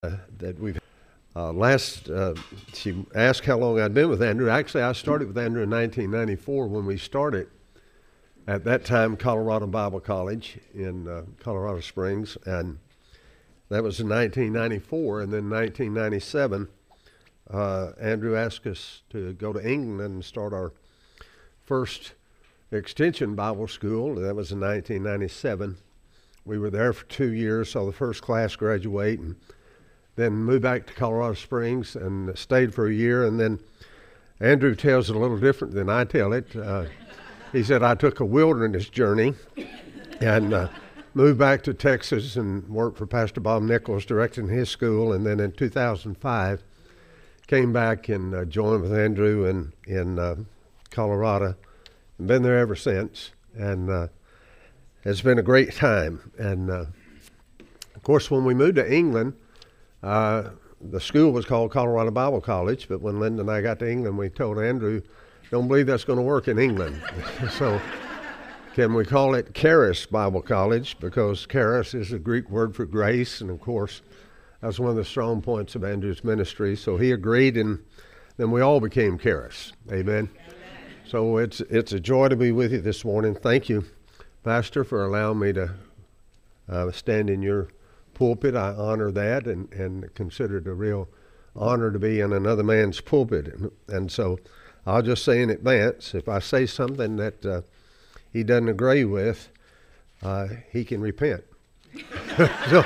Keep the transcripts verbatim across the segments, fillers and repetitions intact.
uh, that we've uh, last uh, she asked how long I'd been with Andrew. Actually, I started with Andrew in nineteen ninety-four when we started at that time Colorado Bible College in uh, Colorado Springs, and that was in nineteen ninety-four. And then nineteen ninety-seven, uh, Andrew asked us to go to England and start our first extension Bible school. That was in nineteen ninety-seven. We were there for two years, saw the first class graduate, and then moved back to Colorado Springs and stayed for a year. And then Andrew tells it a little different than I tell it. Uh, he said, I took a wilderness journey and uh, moved back to Texas and worked for Pastor Bob Nichols directing his school. And then in two thousand five, came back and uh, joined with Andrew in, in uh, Colorado. And been there ever since. And uh, it's been a great time. And uh, of course, when we moved to England, Uh, the school was called Colorado Bible College, but when Linda and I got to England, we told Andrew, don't believe that's going to work in England. So can we call it Charis Bible College, because charis is a Greek word for grace, and of course that's one of the strong points of Andrew's ministry. So he agreed, and then we all became Charis. Amen. So it's it's a joy to be with you this morning. Thank you, Pastor, for allowing me to uh, stand in your pulpit. I honor that and, and consider it a real honor to be in another man's pulpit. And, and so I'll just say in advance, if I say something that uh, he doesn't agree with, uh, he can repent. so,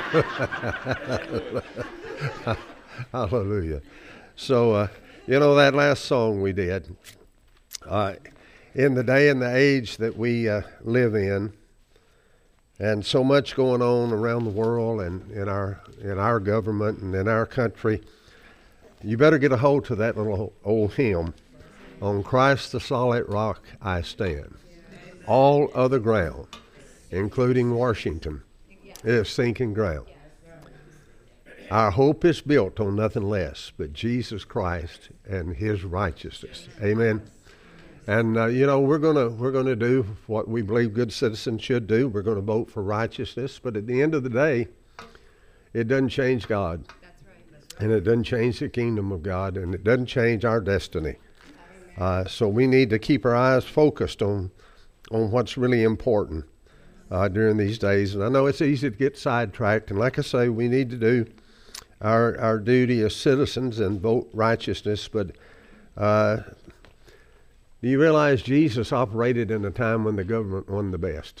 hallelujah. So, uh, you know, that last song we did, uh, in the day and the age that we uh, live in, and so much going on around the world and in our in our government and in our country, you better get a hold to that little old hymn, on Christ the solid rock I stand. All other ground, including Washington, is sinking ground. Our hope is built on nothing less but Jesus Christ and his righteousness. Amen. And uh, you know, we're gonna we're gonna do what we believe good citizens should do. We're gonna vote for righteousness, but at the end of the day, it doesn't change God. That's right. That's right. And it doesn't change the kingdom of God, and it doesn't change our destiny. Uh, so we need to keep our eyes focused on on what's really important uh, during these days. And I know it's easy to get sidetracked. And like I say, we need to do our our duty as citizens and vote righteousness, but. Uh, Do you realize Jesus operated in a time when the government won the best?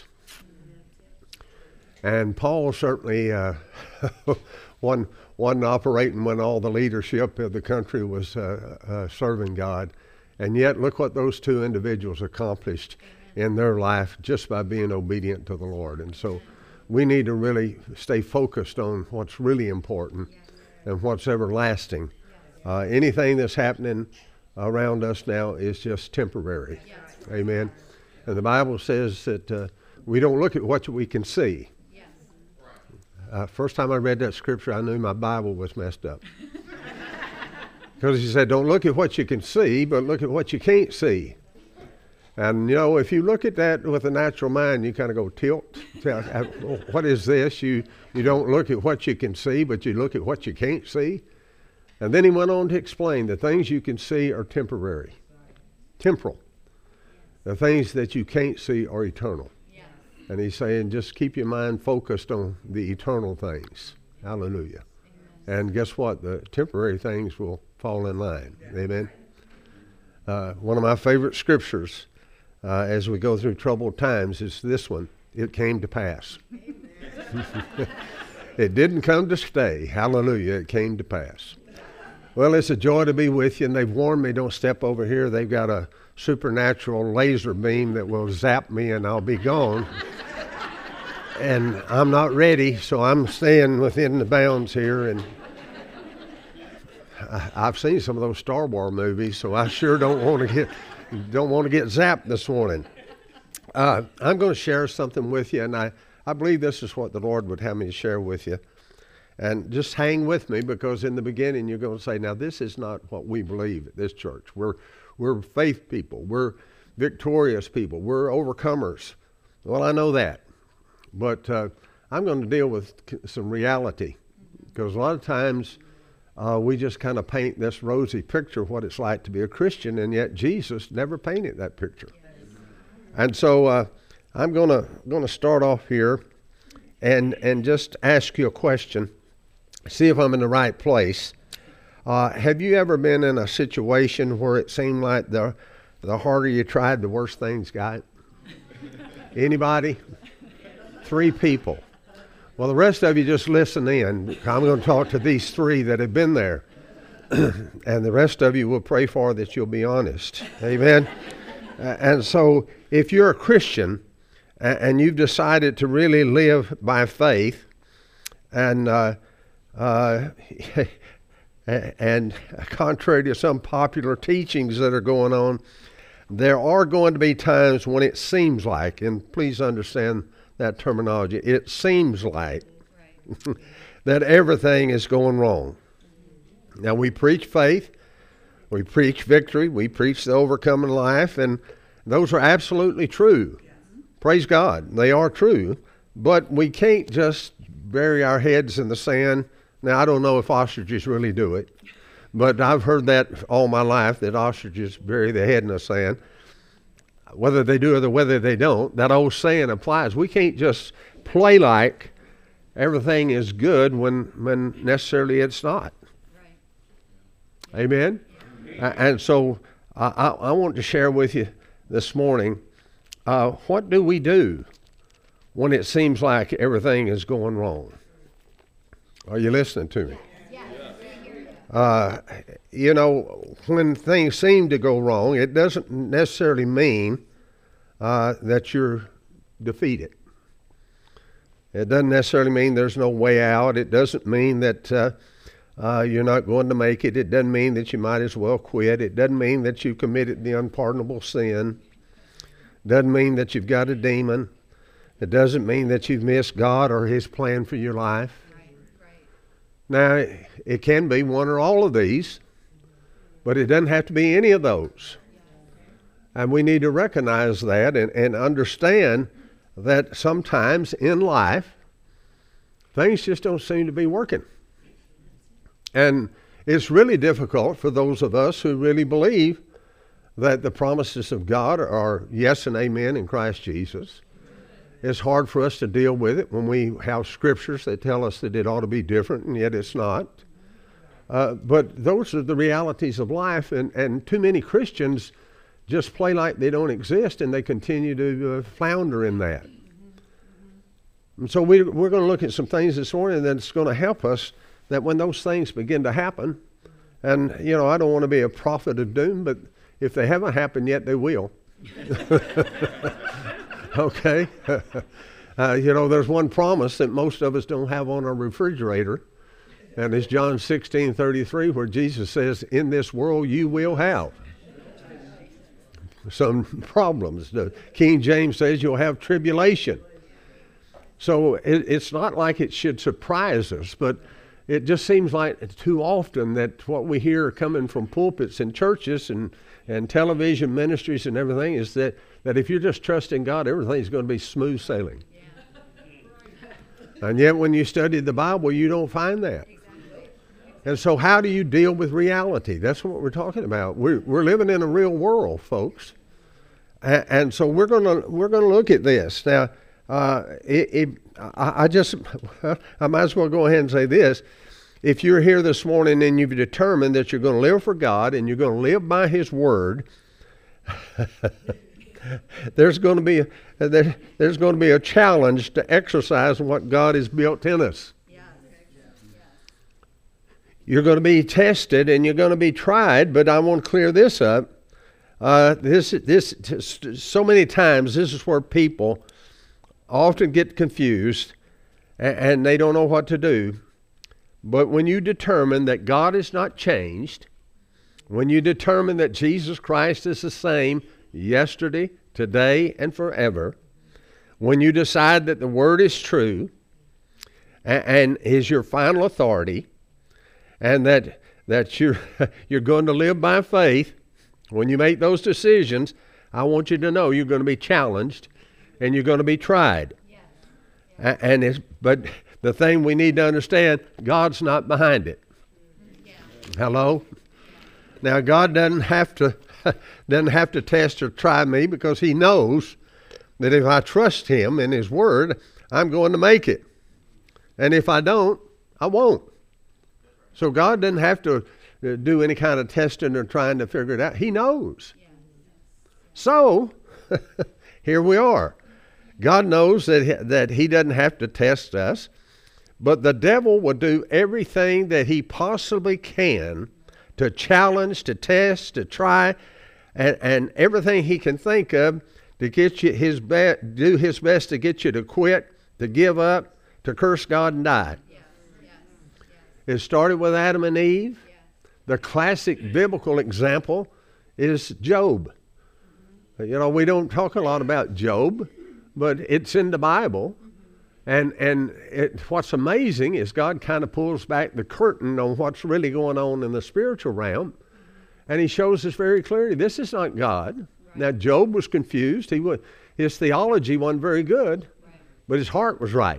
And Paul certainly uh, wasn't, wasn't operating when all the leadership of the country was uh, uh, serving God. And yet, look what those two individuals accomplished in their life just by being obedient to the Lord. And so we need to really stay focused on what's really important and what's everlasting. Uh, anything that's happening around us now is just temporary. Yes. Amen. And the Bible says that uh, we don't look at what we can see. Yes. Uh, first time I read that scripture, I knew my Bible was messed up. Because he said, don't look at what you can see, but look at what you can't see. And, you know, if you look at that with a natural mind, you kind of go tilt. What is this? You, you don't look at what you can see, but you look at what you can't see. And then he went on to explain the things you can see are temporary, temporal. The things that you can't see are eternal. Yes. And he's saying just keep your mind focused on the eternal things. Hallelujah. Amen. And guess what? The temporary things will fall in line. Yeah. Amen. Uh, one of my favorite scriptures uh, as we go through troubled times is this one. It came to pass. It didn't come to stay. Hallelujah. It came to pass. Well, it's a joy to be with you, and they've warned me, don't step over here. They've got a supernatural laser beam that will zap me, and I'll be gone. And I'm not ready, so I'm staying within the bounds here. And I, I've seen some of those Star Wars movies, so I sure don't want to get don't want to get zapped this morning. Uh, I'm going to share something with you, and I, I believe this is what the Lord would have me share with you. And just hang with me, because in the beginning you're going to say, now this is not what we believe at this church. We're we're faith people. We're victorious people. We're overcomers. Well, I know that. But uh, I'm going to deal with some reality Because a lot of times uh, we just kind of paint this rosy picture of what it's like to be a Christian, and yet Jesus never painted that picture. And so uh, I'm going to going to start off here and and just ask you a question, see if I'm in the right place. Uh, have you ever been in a situation where it seemed like the the harder you tried, the worse things got? Anybody? Three people. Well, the rest of you just listen in. I'm going to talk to these three that have been there. And the rest of you will pray for that you'll be honest. Amen? uh, and so if you're a Christian and, and you've decided to really live by faith, and uh, uh, and contrary to some popular teachings that are going on, there are going to be times when it seems like, and please understand that terminology, it seems like right. that everything is going wrong. Now, we preach faith, we preach victory, we preach the overcoming life, and those are absolutely true. Yes. Praise God, they are true, but we can't just bury our heads in the sand. Now, I don't know if ostriches really do it, but I've heard that all my life, that ostriches bury their head in the sand. Whether they do or whether they don't, that old saying applies. We can't just play like everything is good when, when necessarily it's not. Right. Amen? Amen. And so I, I, I want to share with you this morning, uh, what do we do when it seems like everything is going wrong? Are you listening to me? Uh, you know, when things seem to go wrong, it doesn't necessarily mean uh, that you're defeated. It doesn't necessarily mean there's no way out. It doesn't mean that uh, uh, you're not going to make it. It doesn't mean that you might as well quit. It doesn't mean that you committed the unpardonable sin. It doesn't mean that you've got a demon. It doesn't mean that you've missed God or His plan for your life. Now, it can be one or all of these, but it doesn't have to be any of those. And we need to recognize that and, and understand that sometimes in life, things just don't seem to be working. And it's really difficult for those of us who really believe that the promises of God are yes and amen in Christ Jesus. It's hard for us to deal with it when we have scriptures that tell us that it ought to be different, and yet it's not. Uh, but those are the realities of life, and, and too many Christians just play like they don't exist, and they continue to uh, flounder in that. And so we, we're going to look at some things this morning that's going to help us, that when those things begin to happen, and, you know, I don't want to be a prophet of doom, but if they haven't happened yet, they will. Okay, uh, you know, there's one promise that most of us don't have on our refrigerator, and it's John sixteen thirty-three, where Jesus says, in this world you will have some problems. The King James says you'll have tribulation. So it, it's not like it should surprise us, but it just seems like too often that what we hear coming from pulpits and churches and, and television ministries and everything is that that if you're just trusting God, everything's going to be smooth sailing. Yeah. And yet when you study the Bible, you don't find that. Exactly. And so how do you deal with reality? That's what we're talking about. We're, we're living in a real world, folks. And, and so we're going to we're going to look at this. Now, uh, it, it, I, I just, I might as well go ahead and say this. If you're here this morning and you've determined that you're going to live for God and you're going to live by His Word, There's going to be a, there, there's going to be a challenge to exercise what God has built in us. Yeah. You're going to be tested and you're going to be tried, but I want to clear this up. Uh, this this so many times this is where people often get confused and, and they don't know what to do. But when you determine that God is not changed, when you determine that Jesus Christ is the same yesterday, today, and forever, when you decide that the Word is true and, and is your final authority, and that that you're you're going to live by faith, when you make those decisions, I want you to know you're going to be challenged and you're going to be tried. Yes. Yes. And it's but The thing we need to understand, God's not behind it. Yeah. Hello? Now, God doesn't have to doesn't have to test or try me, because he knows that if I trust him in his word, I'm going to make it. And if I don't, I won't. So God doesn't have to do any kind of testing or trying to figure it out. He knows. So, here we are. God knows that he, that he doesn't have to test us, but the devil will do everything that he possibly can to challenge, to test, to try, and, and everything he can think of to get you his be- do his best to get you to quit, to give up, to curse God and die. Yes. Yes. Yes. It started with Adam and Eve. Yes. The classic biblical example is Job. Mm-hmm. You know, we don't talk a lot about Job, but it's in the Bible. And and it, what's amazing is God kind of pulls back the curtain on what's really going on in the spiritual realm. And he shows us very clearly, this is not God. Right. Now, Job was confused. He was, his theology wasn't very good, right, but his heart was right. Right.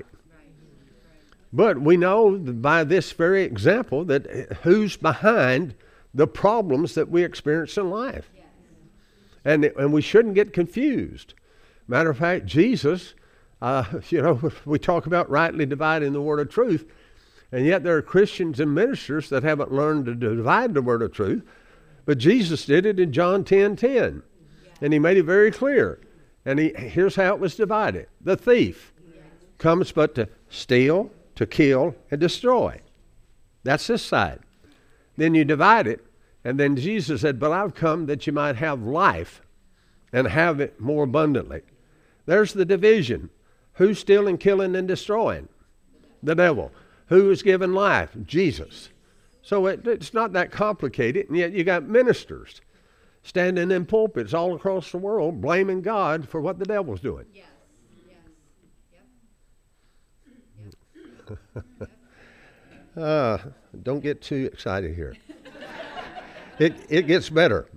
But we know by this very example that who's behind the problems that we experience in life. Yes. And, and we shouldn't get confused. Matter of fact, Jesus, uh, you know, we talk about rightly dividing the word of truth, and yet there are Christians and ministers that haven't learned to divide the word of truth. But Jesus did it in John ten ten, and he made it very clear. And he, here's how it was divided. The thief comes but to steal, to kill, and destroy. That's this side. Then you divide it, and then Jesus said, but I've come that you might have life and have it more abundantly. There's the division. Who's stealing, killing, and destroying? The devil. Who is giving life? Jesus. So it, it's not that complicated, and yet you got ministers standing in pulpits all across the world blaming God for what the devil's doing. Yes. Yes. Yep. Yep. uh, don't get too excited here. it it gets better.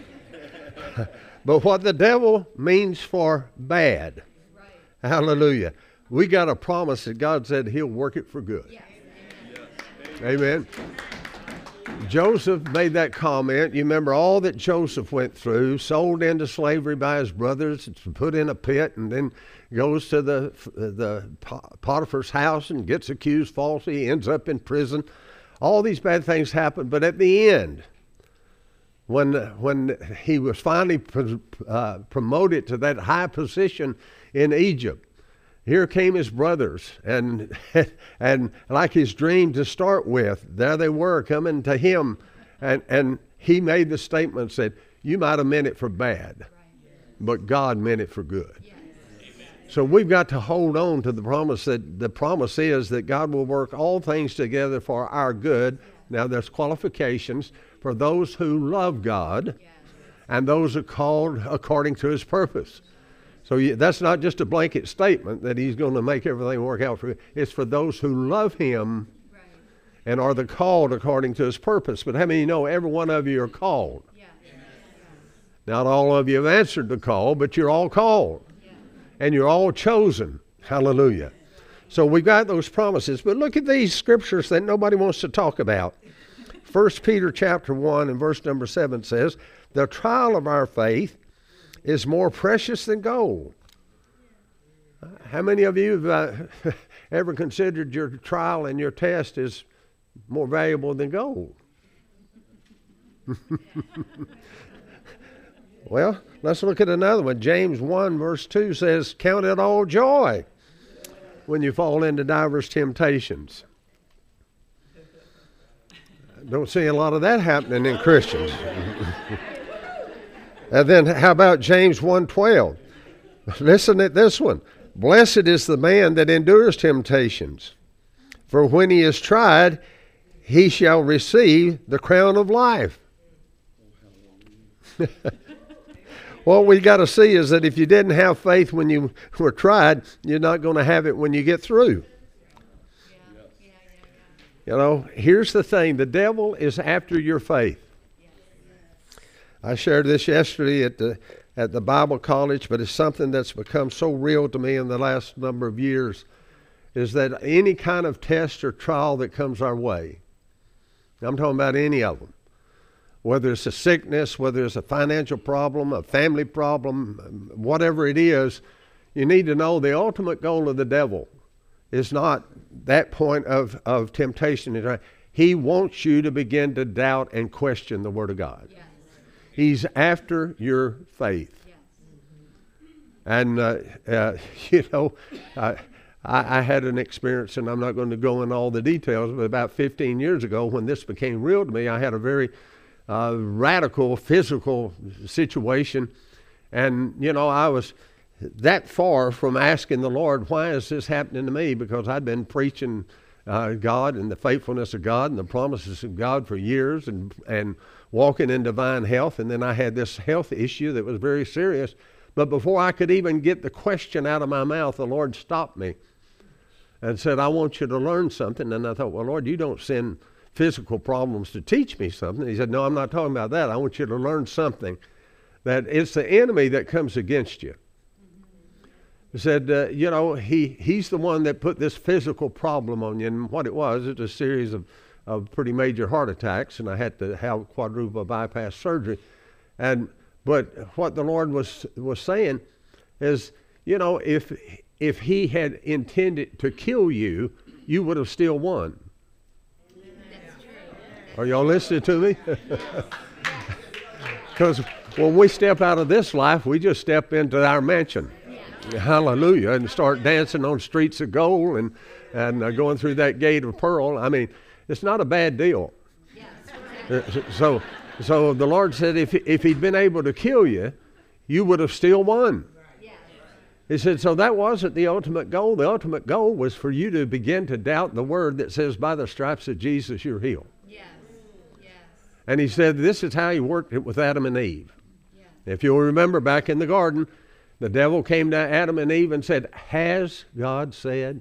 But what the devil means for bad, right, hallelujah, we got a promise that God said he'll work it for good. Yes. Amen. Amen. Joseph made that comment. You remember all that Joseph went through, sold into slavery by his brothers, put in a pit, and then goes to the the Potiphar's house and gets accused falsely, ends up in prison. All these bad things happen, but at the end, when when he was finally uh, promoted to that high position in Egypt, here came his brothers, and and like his dream to start with, there they were coming to him, and, and he made the statement, said, you might have meant it for bad, but God meant it for good. Yes. So we've got to hold on to the promise that the promise is that God will work all things together for our good. Now there's qualifications for those who love God, and those are called according to his purpose. So you, that's not just a blanket statement that he's going to make everything work out for you. It's for those who love him, right, and are the called according to his purpose. But how many know every one of you are called? Yeah. Yeah. Not all of you have answered the call, but you're all called. Yeah. And you're all chosen. Hallelujah. So we've got those promises. But look at these scriptures that nobody wants to talk about. First Peter chapter one and verse number seven says, the trial of our faith is more precious than gold. How many of you have uh, ever considered your trial and your test is more valuable than gold? Well, let's look at another one. James one verse two says, count it all joy when you fall into diverse temptations. Don't see a lot of that happening in Christians. And then how about James one twelve? Listen at this one. Blessed is the man that endures temptations, for when he is tried, he shall receive the crown of life. What we got to see is that if you didn't have faith when you were tried, you're not going to have it when you get through. You know, here's the thing. The devil is after your faith. I shared this yesterday at the at the Bible college, but it's something that's become so real to me in the last number of years. is that any kind of test or trial that comes our way, I'm talking about any of them, whether it's a sickness, whether it's a financial problem, a family problem, whatever it is, you need to know the ultimate goal of the devil is not that point of, of temptation. He wants you to begin to doubt and question the Word of God. Yes. He's after your faith. Yes. And, uh, uh, you know, uh, I, I had an experience, and I'm not going to go into all the details, but about fifteen years ago when this became real to me, I had a very uh, radical physical situation. And, you know, I was that far from asking the Lord, why is this happening to me? Because I'd been preaching uh, God and the faithfulness of God and the promises of God for years and, and walking in divine health. And then I had this health issue that was very serious. But before I could even get the question out of my mouth, the Lord stopped me and said, I want you to learn something. And I thought, well, Lord, you don't send physical problems to teach me something. He said, no, I'm not talking about that. I want you to learn something, that it's the enemy that comes against you. He said, uh, you know, he, he's the one that put this physical problem on you. And what it was, it was a series of, of pretty major heart attacks, and I had to have quadruple bypass surgery. And but what the Lord was was saying is, you know, if if he had intended to kill you, you would have still won. Are y'all listening to me? Because when we step out of this life, we just step into our mansion. Hallelujah. And start dancing on streets of gold and, and uh, going through that gate of pearl. I mean, it's not a bad deal. Uh, so so the Lord said if, if he'd been able to kill you, you would have still won. He said, so that wasn't the ultimate goal. The ultimate goal was for you to begin to doubt the word that says, by the stripes of Jesus, you're healed. Yes. Yes. And he said, this is how he worked it with Adam and Eve. Yes. If you'll remember back in the garden, the devil came to Adam and Eve and said, has God said?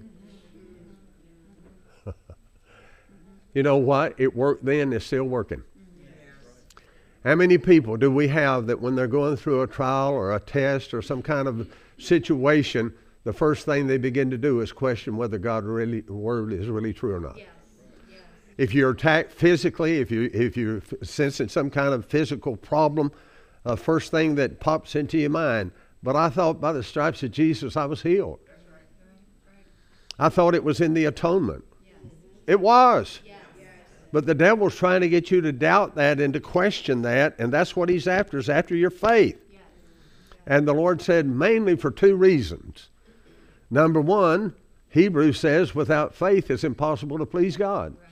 You know what? It worked then, it's still working. Yes. How many people do we have that when they're going through a trial or a test or some kind of situation, the first thing they begin to do is question whether God's really, word is really true or not? Yes. Yes. If you're attacked physically, if, you, if you're sensing some kind of physical problem, uh, first thing that pops into your mind, but I thought by the stripes of Jesus I was healed. That's right. I thought it was in the atonement. Yes. It was. Yes. But the devil's trying to get you to doubt that and to question that, and that's what he's after, is after your faith. Yes. Yes. And the Lord said mainly for two reasons. Number one, Hebrews says without faith it's impossible to please God. Right.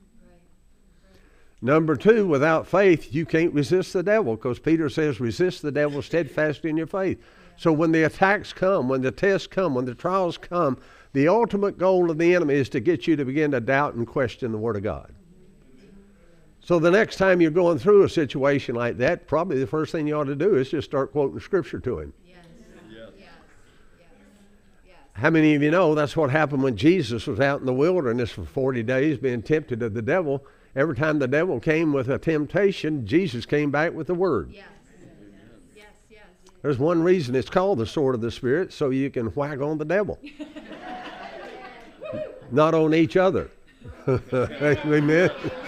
Number two, without faith, you can't resist the devil, because Peter says, resist the devil steadfast in your faith. So when the attacks come, when the tests come, when the trials come, the ultimate goal of the enemy is to get you to begin to doubt and question the Word of God. So the next time you're going through a situation like that, probably the first thing you ought to do is just start quoting Scripture to him. Yes. Yes. Yes. Yes. How many of you know that's what happened when Jesus was out in the wilderness for forty days being tempted of the devil? Every time the devil came with a temptation, Jesus came back with the word. Yes. Yes, yes. There's one reason it's called the sword of the Spirit, so you can whack on the devil. Not on each other. Amen.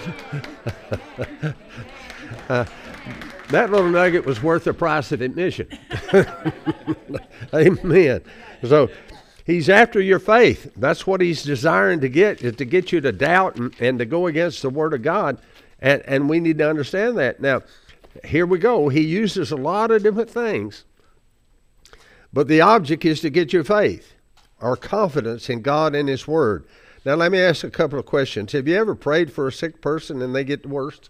uh, that little nugget was worth the price of admission. Amen. So he's after your faith. That's what he's desiring to get, is to get you to doubt and, and to go against the Word of God. And, and we need to understand that. Now, here we go. He uses a lot of different things. But the object is to get your faith or confidence in God and His Word. Now, let me ask a couple of questions. Have you ever prayed for a sick person and they get the worst?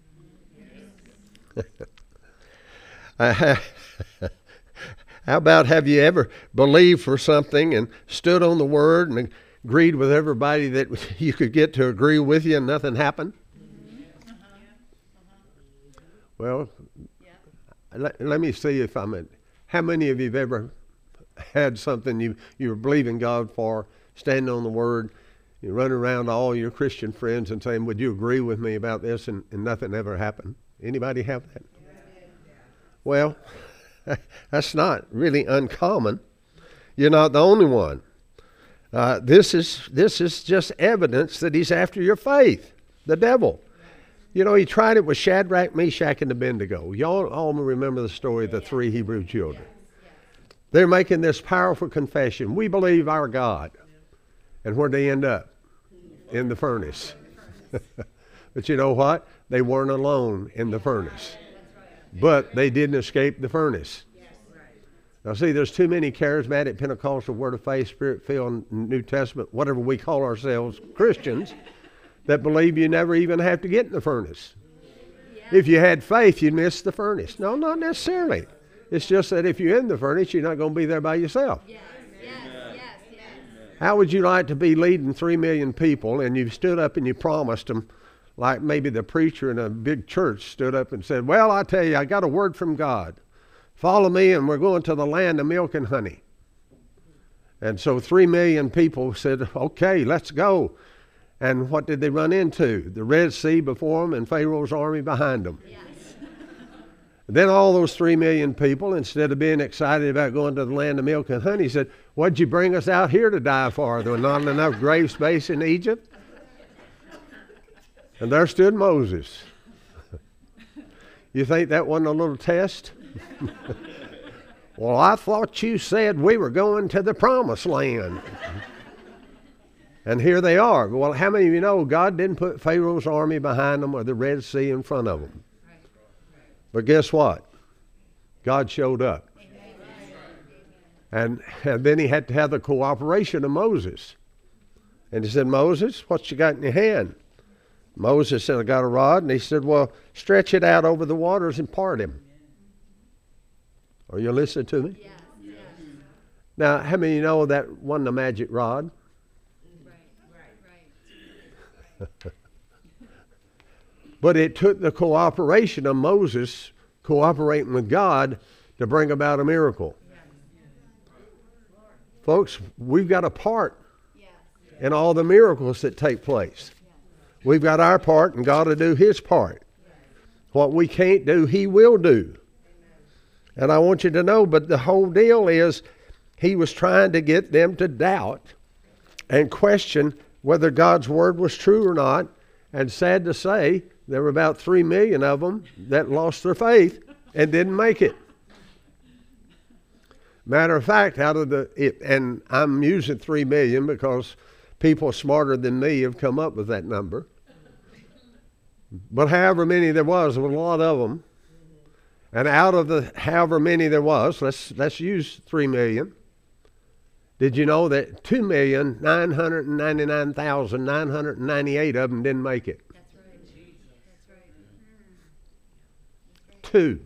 uh, How about, have you ever believed for something and stood on the Word and agreed with everybody that you could get to agree with you and nothing happened? Mm-hmm. Uh-huh. Uh-huh. Well, yeah. let, let me see if I'm at, how many of you have ever had something you, you were believing God for, standing on the Word, you run around to all your Christian friends and saying, would you agree with me about this, and, and nothing ever happened? Anybody have that? Yeah. Well, that's not really uncommon. You're not the only one. Uh, this is this is just evidence that he's after your faith, the devil. You know, he tried it with Shadrach, Meshach, and Abednego. Y'all all remember the story of the three Hebrew children. They're making this powerful confession. We believe our God. And where'd they end up? In the furnace. But you know what? They weren't alone in the furnace. But they didn't escape the furnace. Now see, there's too many charismatic, Pentecostal, Word of Faith, Spirit-filled, New Testament, whatever we call ourselves, Christians, that believe you never even have to get in the furnace. If you had faith, you'd miss the furnace. No, not necessarily. It's just that if you're in the furnace, you're not going to be there by yourself. Yes, yes, yes, yes. How would you like to be leading three million people and you stood up and you promised them, like maybe the preacher in a big church stood up and said, well, I tell you, I got a word from God. Follow me and we're going to the land of milk and honey. And so three million people said, okay, let's go. And what did they run into? The Red Sea before them and Pharaoh's army behind them. Yes. Then all those three million people, instead of being excited about going to the land of milk and honey, said, what'd you bring us out here to die for? There was not enough grave space in Egypt. And there stood Moses. You think that wasn't a little test? Well, I thought you said we were going to the promised land. And here they are. Well, how many of you know God didn't put Pharaoh's army behind them or the Red Sea in front of them? But guess what? God showed up. And, and then he had to have the cooperation of Moses. And he said, Moses, what you got in your hand? Moses said, I got a rod. And he said, well, stretch it out over the waters and part him. Are you listening to me? Yes. Yes. Now, how many of you know that wasn't a magic rod? Right, right, right. But it took the cooperation of Moses cooperating with God to bring about a miracle. Yes. Folks, we've got a part in all the miracles that take place. We've got our part and God will do his part. What we can't do, he will do. And I want you to know, but the whole deal is he was trying to get them to doubt and question whether God's word was true or not. And sad to say, there were about three million of them that lost their faith and didn't make it. Matter of fact, out of the, it, and I'm using three million because people smarter than me have come up with that number. But however many there was, there was a lot of them. And out of the however many there was, let's let's use three million. Did you know that two million nine hundred ninety-nine thousand nine hundred ninety-eight of them didn't make it? That's right. That's right. Two.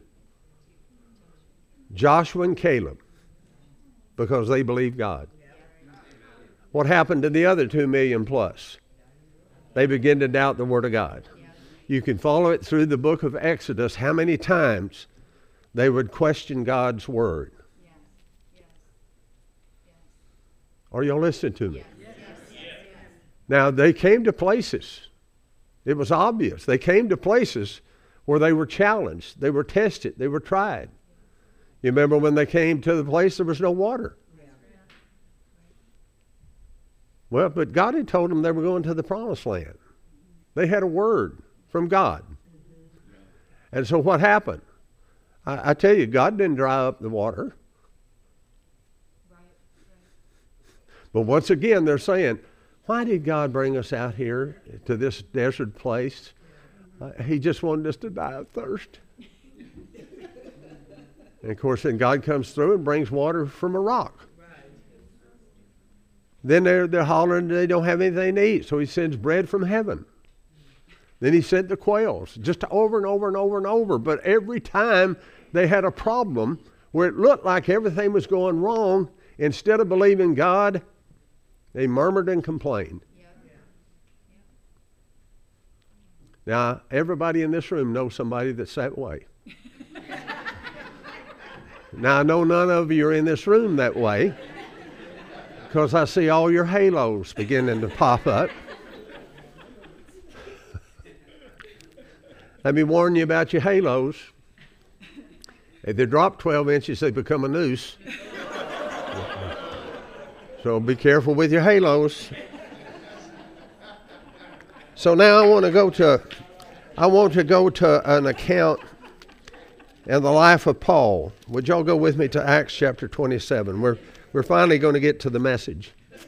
Joshua and Caleb, because they believed God. What happened to the other two million plus? They began to doubt the Word of God. You can follow it through the book of Exodus, how many times they would question God's Word. Yes. Yes. Yes. Are you listening to me? Yes. Yes. Yes. Now, they came to places. It was obvious. They came to places where they were challenged. They were tested. They were tried. You remember when they came to the place there was no water? Yeah. Well, but God had told them they were going to the promised land. They had a word from God. And so what happened? I, I tell you, God didn't dry up the water. But once again, they're saying, why did God bring us out here to this desert place? Uh, he just wanted us to die of thirst. And of course, then God comes through and brings water from a rock. Then they're, they're hollering they don't have anything to eat, so he sends bread from heaven. Then he sent the quails, just over and over and over and over. But every time they had a problem where it looked like everything was going wrong, instead of believing God, they murmured and complained. Yeah. Yeah. Now, everybody in this room knows somebody that's that way. Now, I know none of you are in this room that way, because I see all your halos beginning to pop up. Let me warn you about your halos. If they drop twelve inches, they become a noose. So be careful with your halos. So now I want to go to, I want to go to an account in the life of Paul. Would y'all go with me to Acts chapter twenty-seven? We're we're finally going to get to the message.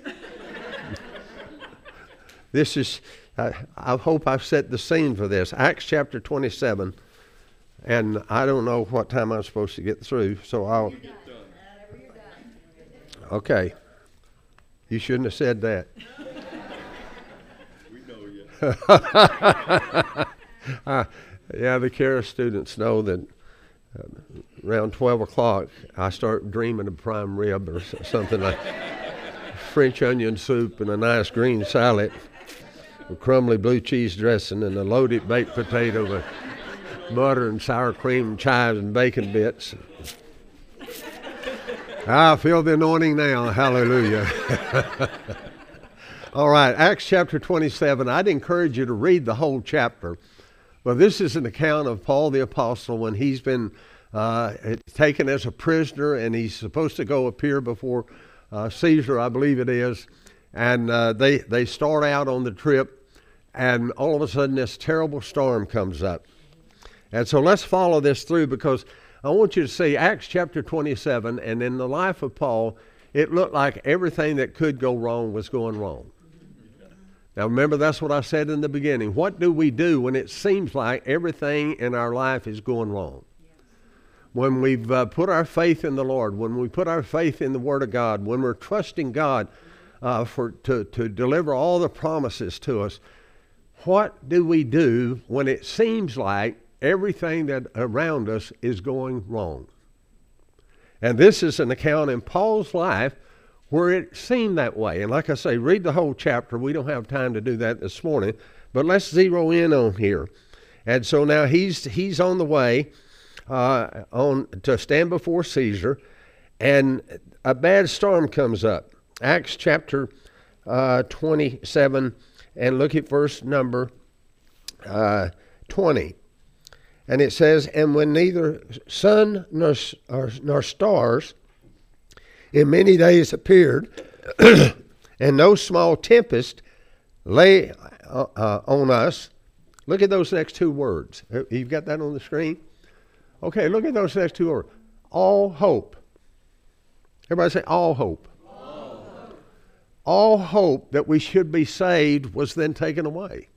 This is, I, I hope I've set the scene for this. Acts chapter twenty-seven, and I don't know what time I'm supposed to get through, so I'll. Okay. You shouldn't have said that. We know you. uh, yeah, the Cara students know that uh, around twelve o'clock I start dreaming of prime rib or something like French onion soup and a nice green salad with crumbly blue cheese dressing and a loaded baked potato with butter and sour cream, chives and bacon bits. I feel the anointing now. Hallelujah. All right, Acts chapter twenty-seven. I'd encourage you to read the whole chapter. Well, this is an account of Paul the Apostle when he's been uh, taken as a prisoner and he's supposed to go appear before uh, Caesar, I believe it is. And uh, they, they start out on the trip, and all of a sudden this terrible storm comes up. And so let's follow this through, because I want you to see Acts chapter twenty-seven, and in the life of Paul, it looked like everything that could go wrong was going wrong. Now remember, that's what I said in the beginning. What do we do when it seems like everything in our life is going wrong? When we've uh, put our faith in the Lord, when we put our faith in the Word of God, when we're trusting God uh, for to, to deliver all the promises to us, what do we do when it seems like everything that around us is going wrong? And this is an account in Paul's life where it seemed that way. And like I say, read the whole chapter. We don't have time to do that this morning, but let's zero in on here. And so now he's he's on the way uh, on to stand before Caesar, and a bad storm comes up. Acts chapter uh, twenty-seven, and look at verse number uh, twenty. And it says, and when neither sun nor, or, nor stars in many days appeared, and no small tempest lay uh, uh, on us. Look at those next two words. You've got that on the screen? Okay, look at those next two words. All hope. Everybody say all hope. All hope. All hope that we should be saved was then taken away.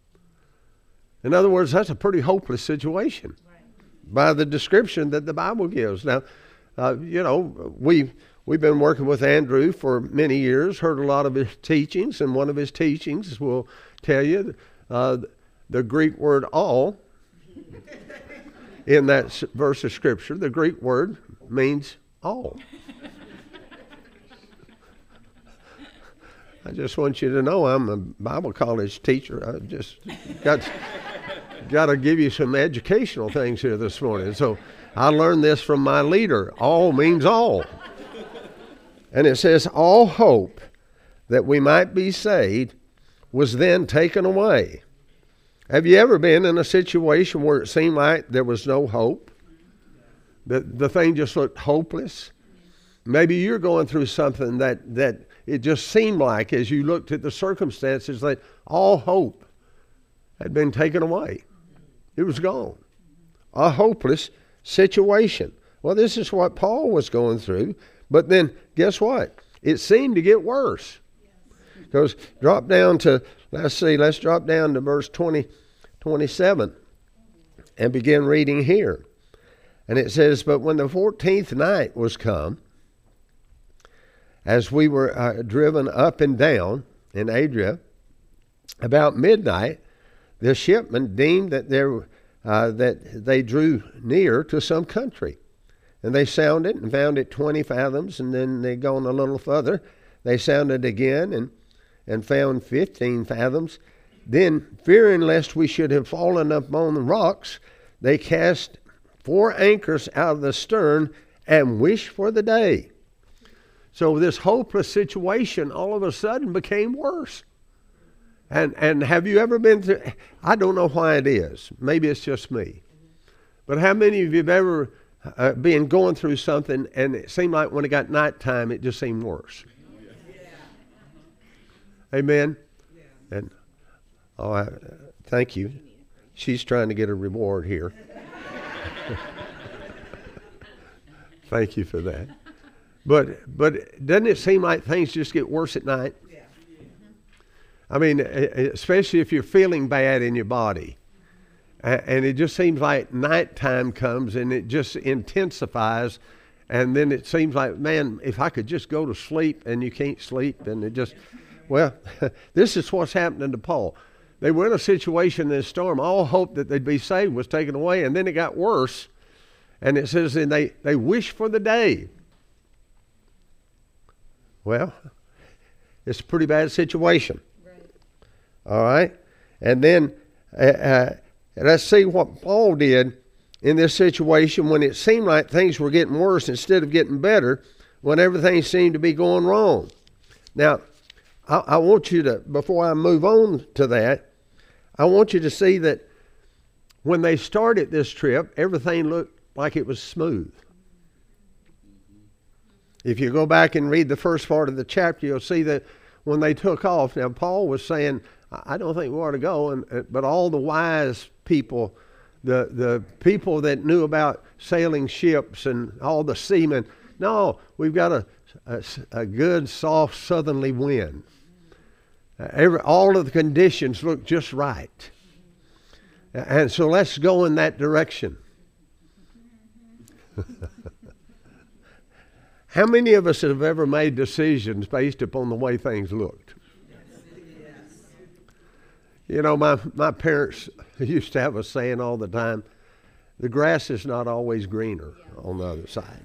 In other words, that's a pretty hopeless situation by the description that the Bible gives. Now, uh, you know, we, we've been working with Andrew for many years, heard a lot of his teachings, and one of his teachings will tell you uh, the Greek word all in that verse of Scripture. The Greek word means all. I just want you to know I'm a Bible college teacher. I just got got to give you some educational things here this morning. So I learned this from my leader. All means all. And it says, all hope that we might be saved was then taken away. Have you ever been in a situation where it seemed like there was no hope? That the thing just looked hopeless? Maybe you're going through something that, that it just seemed like, as you looked at the circumstances, that all hope had been taken away. It was gone. A hopeless situation. Well, this is what Paul was going through. But then, guess what? It seemed to get worse. Because drop down to, let's see, let's drop down to verse twenty, twenty-seven and begin reading here. And it says, but when the fourteenth night was come, as we were uh, driven up and down in Adria, about midnight, the shipmen deemed that, there, uh, that they drew near to some country. And they sounded and found it twenty fathoms, and then they gone a little further. They sounded again and, and found fifteen fathoms. Then, fearing lest we should have fallen upon the rocks, they cast four anchors out of the stern and wished for the day. So this hopeless situation all of a sudden became worse. And and have you ever been through, I don't know why it is. Maybe it's just me. But how many of you have ever uh, been going through something and it seemed like when it got nighttime, it just seemed worse? Amen? And oh, I, thank you. She's trying to get a reward here. Thank you for that. But but doesn't it seem like things just get worse at night? Yeah. I mean, especially if you're feeling bad in your body. And it just seems like nighttime comes and it just intensifies. And then it seems like, man, if I could just go to sleep, and you can't sleep. And it just, well, this is what's happening to Paul. They were in a situation in this storm. All hope that they'd be saved was taken away. And then it got worse. And it says, and they, they wish for the day. Well, it's a pretty bad situation. Right. All right. And then uh, uh, let's see what Paul did in this situation when it seemed like things were getting worse instead of getting better, when everything seemed to be going wrong. Now, I, I want you to, before I move on to that, I want you to see that when they started this trip, everything looked like it was smooth. If you go back and read the first part of the chapter, you'll see that when they took off, now Paul was saying, I don't think we ought to go, and, but all the wise people, the, the people that knew about sailing ships and all the seamen, no, we've got a, a, a good, soft, southerly wind. Uh, every, all of the conditions look just right. And so let's go in that direction. How many of us have ever made decisions based upon the way things looked? Yes. You know, my, my parents used to have a saying all the time, the grass is not always greener on the other side.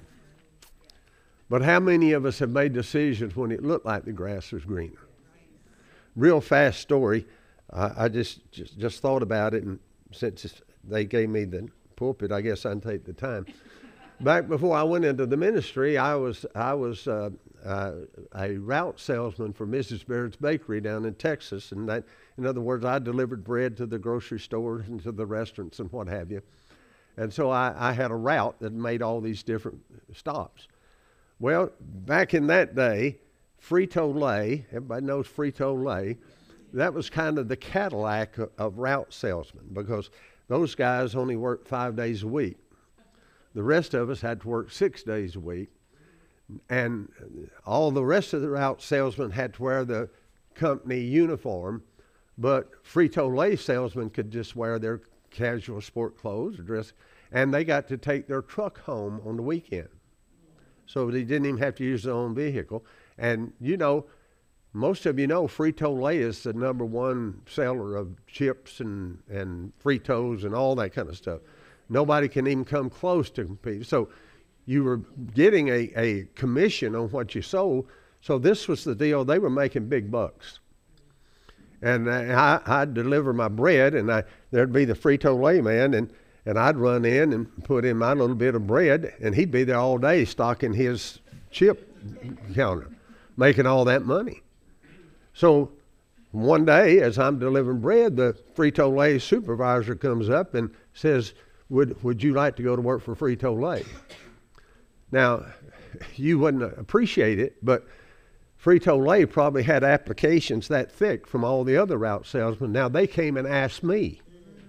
But how many of us have made decisions when it looked like the grass was greener? Real fast story. I, I just, just just thought about it, and since they gave me the pulpit, I guess I can take the time. Back before I went into the ministry, I was I was uh, uh, a route salesman for Missus Baird's Bakery down in Texas, and that, in other words, I delivered bread to the grocery stores and to the restaurants and what have you. And so I, I had a route that made all these different stops. Well, back in that day, Frito-Lay, everybody knows Frito-Lay, that was kind of the Cadillac of, of route salesmen, because those guys only worked five days a week. The rest of us had to work six days a week, and all the rest of the route salesmen had to wear the company uniform, but Frito-Lay salesmen could just wear their casual sport clothes or dress, and they got to take their truck home on the weekend. So they didn't even have to use their own vehicle. And you know, most of you know Frito-Lay is the number one seller of chips and, and Fritos and all that kind of stuff. Nobody can even come close to compete. So you were getting a, a commission on what you sold. So this was the deal. They were making big bucks. And I, I'd deliver my bread, and I, there'd be the Frito-Lay man, and, and I'd run in and put in my little bit of bread, and he'd be there all day stocking his chip counter, making all that money. So one day, as I'm delivering bread, the Frito-Lay supervisor comes up and says, Would would you like to go to work for Frito-Lay? Now, you wouldn't appreciate it, but Frito-Lay probably had applications that thick from all the other route salesmen. Now, they came and asked me.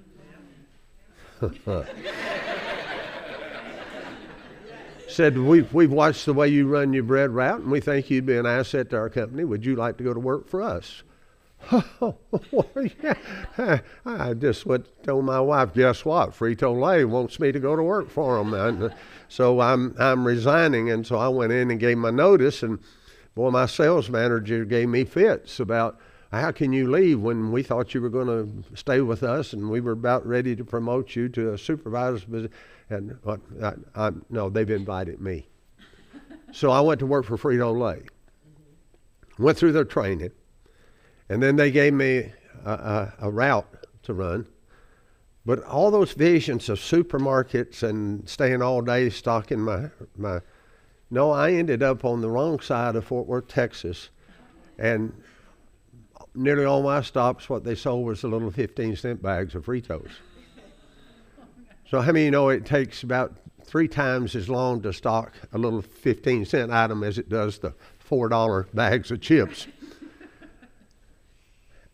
Said, we've, we've watched the way you run your bread route, and we think you'd be an asset to our company. Would you like to go to work for us? Oh, well, yeah. I just went, told my wife, guess what? Frito-Lay wants me to go to work for them. And so I'm I'm resigning. And so I went in and gave my notice. And boy, my sales manager gave me fits about, how can you leave when we thought you were going to stay with us and we were about ready to promote you to a supervisor's position? And I, I, no, they've invited me. So I went to work for Frito-Lay. Went through their training. And then they gave me a, a, a route to run. But all those visions of supermarkets and staying all day stocking my, my, no, I ended up on the wrong side of Fort Worth, Texas. And nearly all my stops, what they sold was the little fifteen cent bags of Fritos. So how many of you know it takes about three times as long to stock a little fifteen cent item as it does the four dollar bags of chips?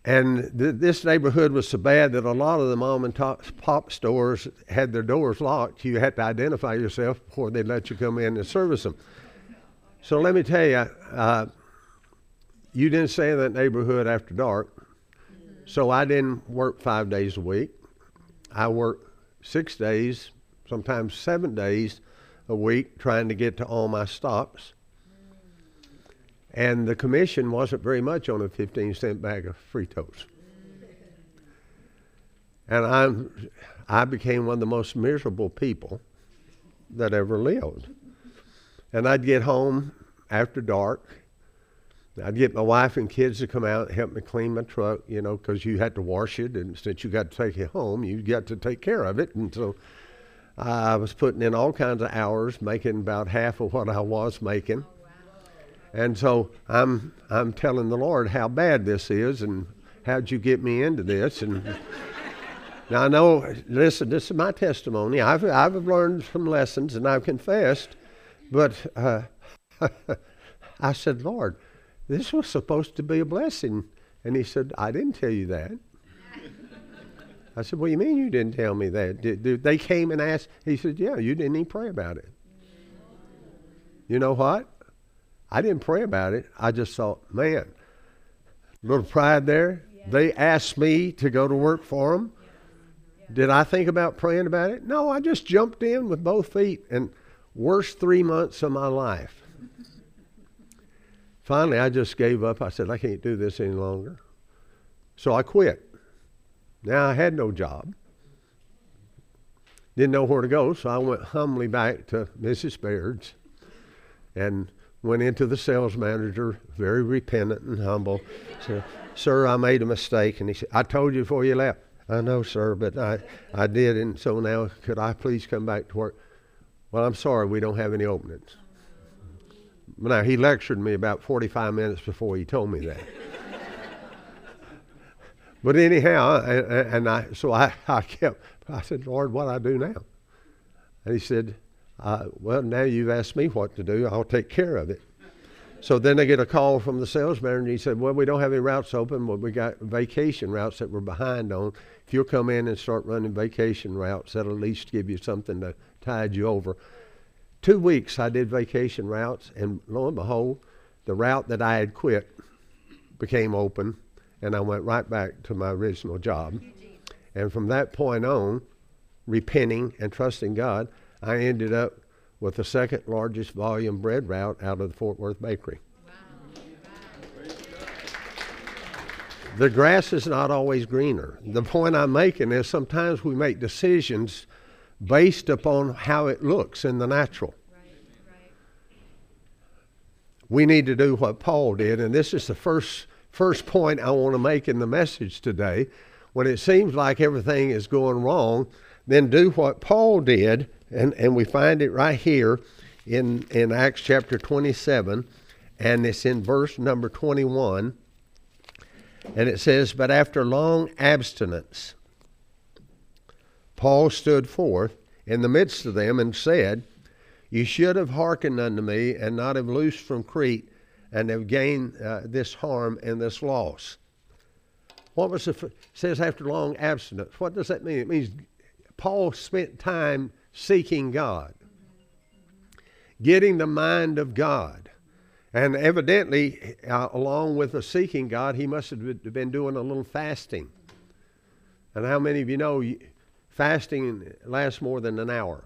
And th- this neighborhood was so bad that a lot of the mom and top, pop stores had their doors locked. You had to identify yourself before they'd let you come in and service them. So let me tell you, uh, you didn't stay in that neighborhood after dark. So I didn't work five days a week. I worked six days, sometimes seven days a week trying to get to all my stops. And the commission wasn't very much on a fifteen cent bag of Fritos. And I'm, I became one of the most miserable people that ever lived. And I'd get home after dark. I'd get my wife and kids to come out and help me clean my truck, you know, because you had to wash it. And since you got to take it home, you got to take care of it. And so I was putting in all kinds of hours, making about half of what I was making. And so I'm I'm telling the Lord how bad this is and how'd you get me into this. And now I know, listen, this is my testimony. I've I've learned some lessons and I've confessed, but uh, I said, Lord, this was supposed to be a blessing. And he said, I didn't tell you that. I said, what do you mean you didn't tell me that? Did, did they came and asked. He said, yeah, you didn't even pray about it. You know what? I didn't pray about it. I just thought, man, a little pride there. Yeah. They asked me to go to work for them. Yeah. Yeah. Did I think about praying about it? No, I just jumped in with both feet. And worst three months of my life. Finally, I just gave up. I said, I can't do this any longer. So I quit. Now I had no job. Didn't know where to go, so I went humbly back to Missus Baird's and went into the sales manager, very repentant and humble. Said, sir, I made a mistake. And he said, I told you before you left. I know, sir, but I, I did. And so now, could I please come back to work? Well, I'm sorry, we don't have any openings. Now, he lectured me about forty-five minutes before he told me that. But anyhow, and, and I, so I, I kept, I said, Lord, what do I do now? And he said, Uh, well, now you've asked me what to do. I'll take care of it. So then I get a call from the sales manager. And he said, well, we don't have any routes open, but we got vacation routes that we're behind on. If you'll come in and start running vacation routes, that'll at least give you something to tide you over. Two weeks I did vacation routes, and lo and behold, the route that I had quit became open, and I went right back to my original job. And from that point on, repenting and trusting God, I ended up with the second largest volume bread route out of the Fort Worth Bakery. Wow. The grass is not always greener. The point I'm making is sometimes we make decisions based upon how it looks in the natural. Right, right. We need to do what Paul did, and this is the first first point I want to make in the message today. When it seems like everything is going wrong, then do what Paul did. And and we find it right here in, in Acts chapter twenty-seven, and it's in verse number twenty-one. And it says, but after long abstinence, Paul stood forth in the midst of them and said, you should have hearkened unto me and not have loosed from Crete and have gained uh, this harm and this loss. What was the, it says after long abstinence. What does that mean? It means Paul spent time seeking God, getting the mind of God. And evidently, uh, along with the seeking God, he must have been doing a little fasting. And how many of you know fasting lasts more than an hour?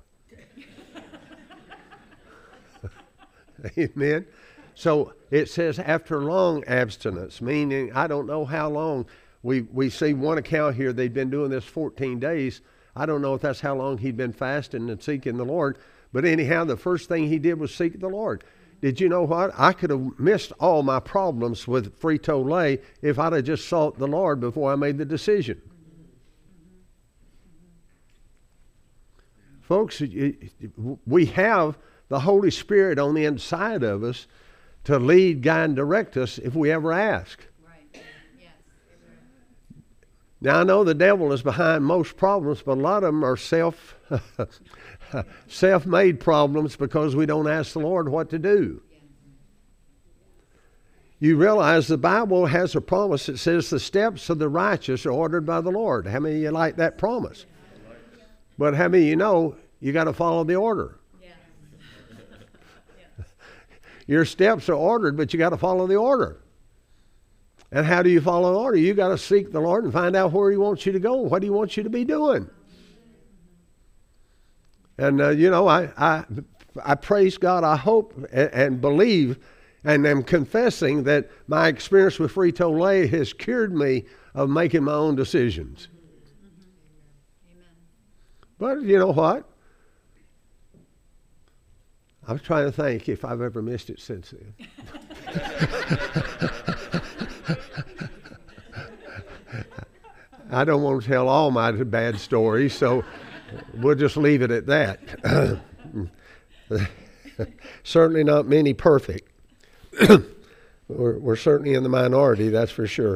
Amen. So it says after long abstinence, meaning I don't know how long. We, we see one account here, they've been doing this fourteen days. I don't know if that's how long he'd been fasting and seeking the Lord. But anyhow, the first thing he did was seek the Lord. Did you know what? I could have missed all my problems with Frito-Lay if I'd have just sought the Lord before I made the decision. Folks, we have the Holy Spirit on the inside of us to lead, guide, and direct us if we ever ask. Right. Yes. Now, I know the devil is behind most problems, but a lot of them are self, self-made problems because we don't ask the Lord what to do. you realize the Bible has a promise that says the steps of the righteous are ordered by the Lord. How many of you like that promise? But how many of you know you got to follow the order? Your steps are ordered, but you got to follow the order. And how do you follow the order? You got to seek the Lord and find out where He wants you to go. What He wants you to be doing. And uh, you know, I, I I praise God. I hope and, and believe and am confessing that my experience with Frito-Lay has cured me of making my own decisions. Amen. But you know what? I was trying to think if I've ever missed it since then. I don't want to tell all my bad stories, so we'll just leave it at that. Certainly not many perfect. we're, we're certainly in the minority, that's for sure.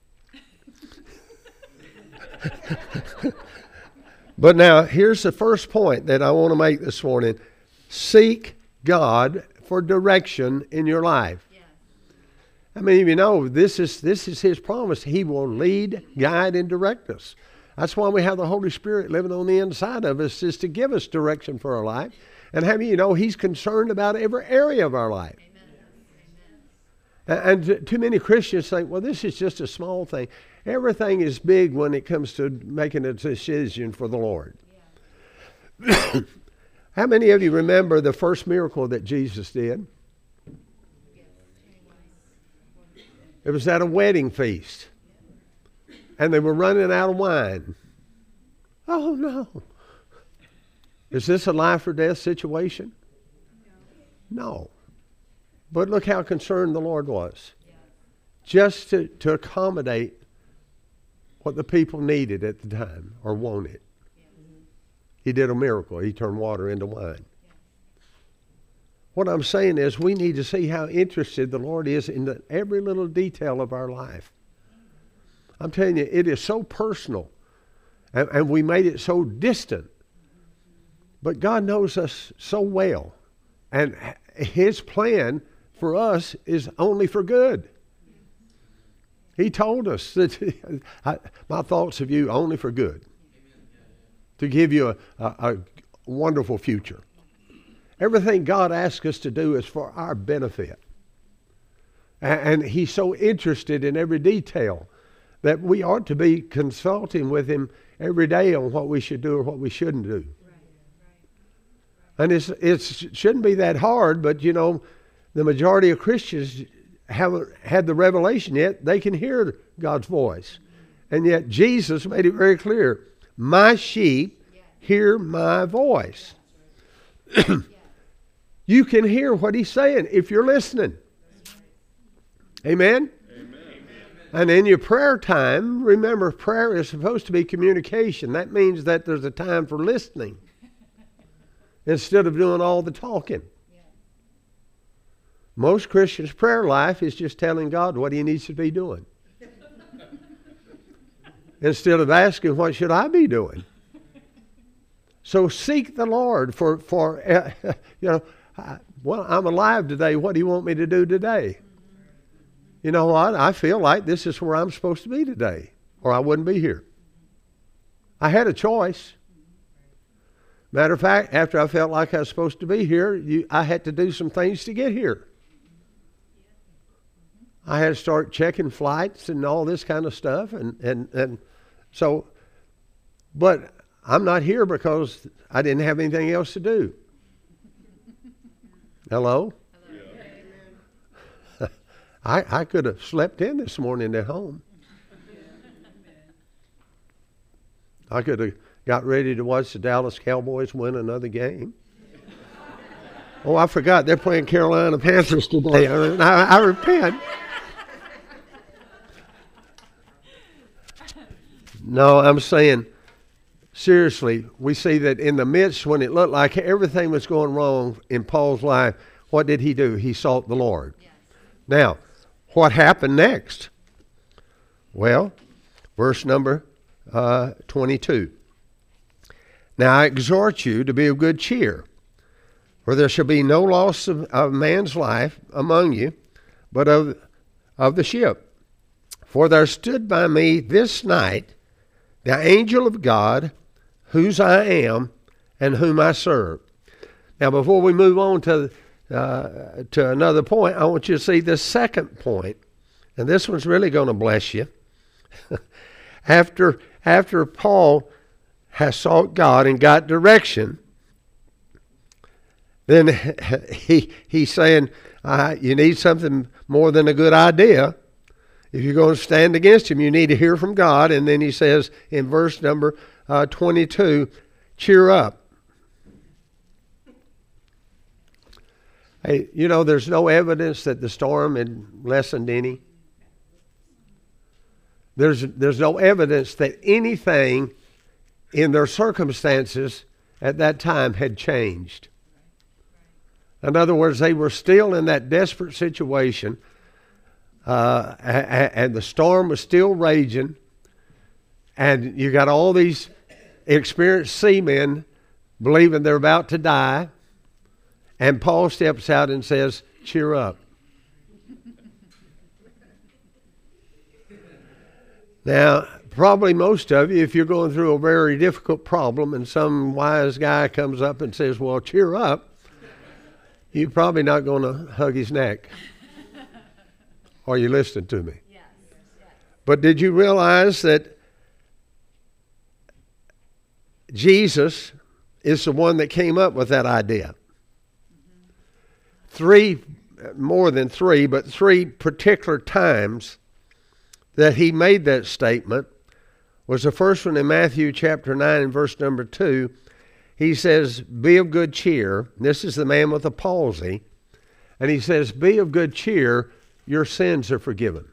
But now, here's the first point that I want to make this morning. Seek God for direction in your life. Yes. I mean, you know, this is this is His promise. He will lead, guide, and direct us. That's why we have the Holy Spirit living on the inside of us, is to give us direction for our life. And how many of you know He's concerned about every area of our life? Amen. And, and too many Christians think, well, this is just a small thing. Everything is big when it comes to making a decision for the Lord. Yeah. How many of you remember the first miracle that Jesus did? It was at a wedding feast. And they were running out of wine. Oh, no. Is this a life or death situation? No. But look how concerned the Lord was. Just to, to accommodate what the people needed at the time or wanted. He did a miracle. He turned water into wine. What I'm saying is we need to see how interested the Lord is in the, every little detail of our life. I'm telling you, it is so personal. And, and we made it so distant. But God knows us so well. And His plan for us is only for good. He told us that I, my thoughts of you only for good. To give you a, a, a wonderful future. Everything God asks us to do is for our benefit. And, and He's so interested in every detail that we ought to be consulting with Him every day on what we should do or what we shouldn't do. Right, right, right. And it's, it's, it shouldn't be that hard, but you know, the majority of Christians haven't had the revelation yet. They can hear God's voice. And yet Jesus made it very clear. My sheep hear my voice. You can hear what He's saying if you're listening. Amen? Amen? And in your prayer time, remember, prayer is supposed to be communication. That means that there's a time for listening instead of doing all the talking. Most Christians' prayer life is just telling God what He needs to be doing. Instead of asking, what should I be doing? So seek the Lord for, for uh, you know, I, well, I'm alive today. What do you want me to do today? You know what? I feel like this is where I'm supposed to be today, or I wouldn't be here. I had a choice. Matter of fact, after I felt like I was supposed to be here, you, I had to do some things to get here. I had to start checking flights and all this kind of stuff. And, and, and so, but I'm not here because I didn't have anything else to do. Hello? Hello. I, I could have slept in this morning at home. I could have got ready to watch the Dallas Cowboys win another game. Oh, I forgot. They're playing Carolina Panthers today. I, I repent. No, I'm saying, seriously, we see that in the midst when it looked like everything was going wrong in Paul's life, what did he do? He sought the Lord. Yes. Now, what happened next? Well, verse number uh, twenty-two. Now I exhort you to be of good cheer, for there shall be no loss of, of man's life among you, but of of the ship. For there stood by me this night the angel of God, whose I am and whom I serve. Now, before we move on to uh, to another point, I want you to see the second point, and this one's really going to bless you. after after Paul has sought God and got direction, then he he's saying, uh, you need something more than a good idea. If you're going to stand against him, you need to hear from God. And then he says in verse number uh, twenty-two, cheer up. Hey, you know, there's no evidence that the storm had lessened any. There's, there's no evidence that anything in their circumstances at that time had changed. In other words, they were still in that desperate situation, uh, and the storm was still raging, and you got all these experienced seamen believing they're about to die, and Paul steps out and says, cheer up. Now, probably most of you, if you're going through a very difficult problem and some wise guy comes up and says, well, cheer up, you're probably not going to hug his neck. Are you listening to me? Yes. Yes. But did you realize that Jesus is the one that came up with that idea? Mm-hmm. Three, more than three, but three particular times that he made that statement was the first one in Matthew chapter nine and verse number two. He says, be of good cheer. This is the man with the palsy. And he says, be of good cheer, your sins are forgiven.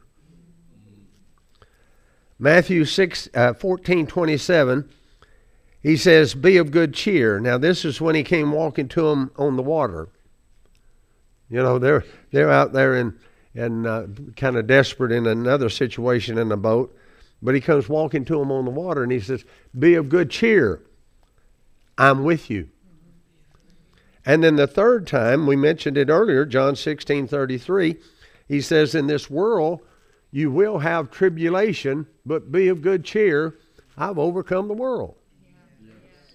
Matthew six, uh, fourteen twenty-seven, he says, be of good cheer. Now this is when he came walking to him on the water. You know, they're they're out there and, and uh, kind of desperate in another situation in the boat. But he comes walking to him on the water and he says, be of good cheer. I'm with you. And then the third time, we mentioned it earlier, John sixteen thirty-three, he says, in this world you will have tribulation, but be of good cheer. I've overcome the world. Yeah.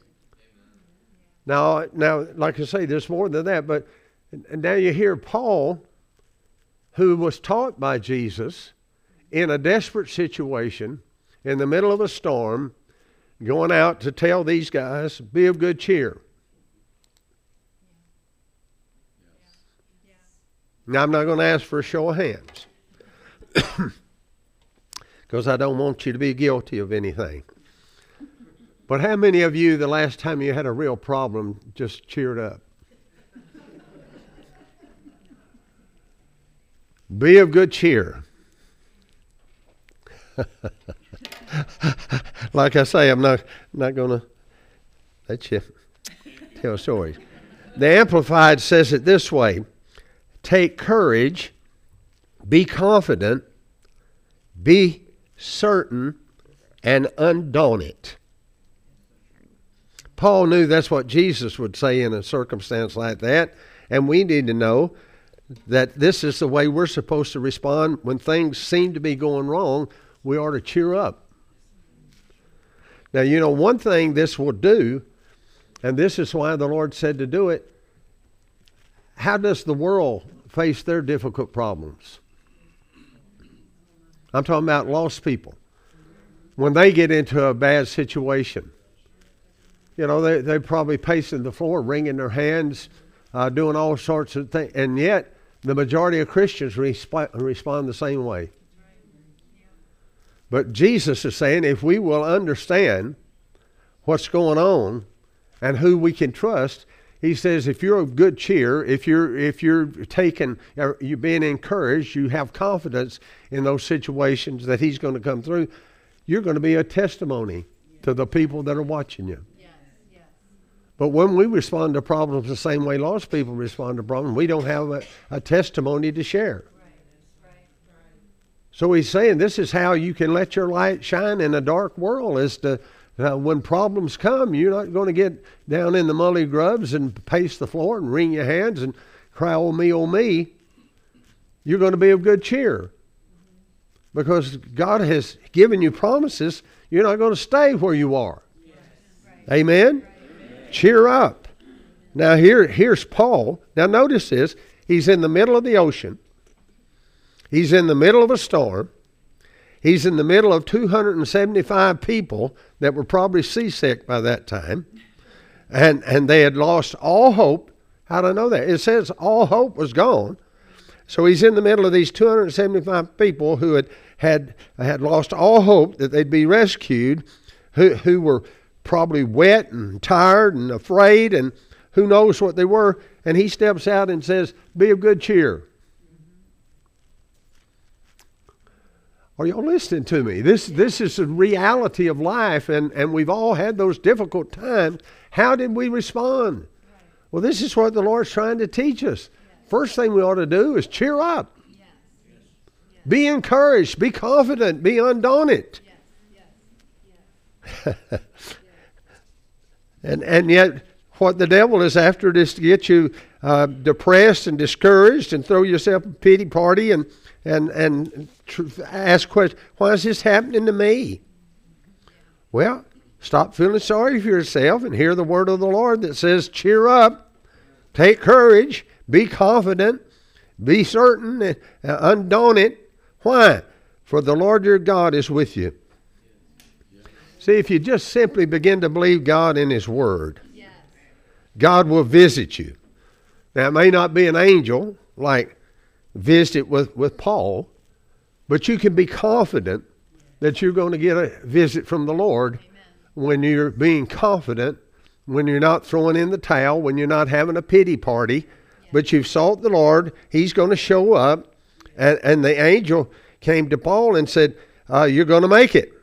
Now, now, like I say, there's more than that, but and now you hear Paul, who was taught by Jesus in a desperate situation, in the middle of a storm, going out to tell these guys, be of good cheer. Yes. Now, I'm not going to ask for a show of hands because I don't want you to be guilty of anything. But how many of you, the last time you had a real problem, just cheered up? Be of good cheer. Like I say, I'm not not going to let you tell stories. The Amplified says it this way: take courage, be confident, be certain, and undaunted. Paul knew that's what Jesus would say in a circumstance like that, and we need to know that this is the way we're supposed to respond when things seem to be going wrong. We ought to cheer up. Now, you know, one thing this will do, and this is why the Lord said to do it, how does the world face their difficult problems? I'm talking about lost people. When they get into a bad situation, you know, they, they're probably pacing the floor, wringing their hands, uh, doing all sorts of things, and yet the majority of Christians resp- respond the same way. But Jesus is saying if we will understand what's going on and who we can trust, he says if you're of good cheer, if you're if you're taken, you're being encouraged, you have confidence in those situations that he's going to come through, you're going to be a testimony to the people that are watching you. Yes, yes. But when we respond to problems the same way lost people respond to problems, we don't have a, a testimony to share. So he's saying this is how you can let your light shine in a dark world, is to, uh, when problems come, you're not going to get down in the mully grubs and pace the floor and wring your hands and cry, oh me, oh me. You're going to be of good cheer because God has given you promises. You're not going to stay where you are. Amen? Cheer up. Now here, here's Paul. Now notice this. He's in the middle of the ocean. He's in the middle of a storm. He's in the middle of two hundred seventy-five people that were probably seasick by that time. And, and they had lost all hope. How do I know that? It says all hope was gone. So he's in the middle of these two hundred seventy-five people who had, had, had lost all hope that they'd be rescued, who, who were probably wet and tired and afraid, and who knows what they were. And he steps out and says, be of good cheer. Are y'all listening to me? This this is the reality of life, and, and we've all had those difficult times. How did we respond? Well, this is what the Lord's trying to teach us. First thing we ought to do is cheer up. Be encouraged. Be confident. Be undaunted. and and yet, what the devil is after is to get you uh, depressed and discouraged and throw yourself a pity party and and and tr- ask questions. Why is this happening to me? Well, stop feeling sorry for yourself and hear the word of the Lord that says, cheer up, take courage, be confident, be certain, uh, undaunted. Why? For the Lord your God is with you. See, if you just simply begin to believe God in His Word, yes, God will visit you. Now, it may not be an angel like visited with, with Paul, but you can be confident that you're going to get a visit from the Lord. Amen. When you're being confident, when you're not throwing in the towel, when you're not having a pity party, yes, but you've sought the Lord. He's going to show up. And, and the angel came to Paul and said, uh, you're going to make it.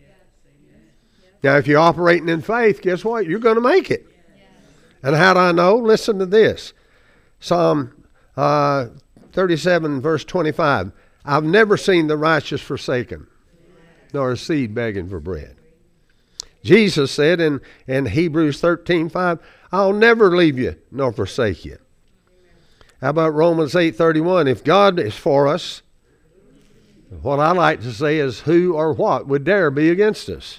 Now, if you're operating in faith, guess what? You're going to make it. Yes. And how do I know? Listen to this. Psalm uh, thirty-seven, verse twenty-five. I've never seen the righteous forsaken, nor a seed begging for bread. Jesus said in, in Hebrews thirteen five, I'll never leave you nor forsake you. How about Romans eight thirty-one? If God is for us, what I like to say is who or what would dare be against us?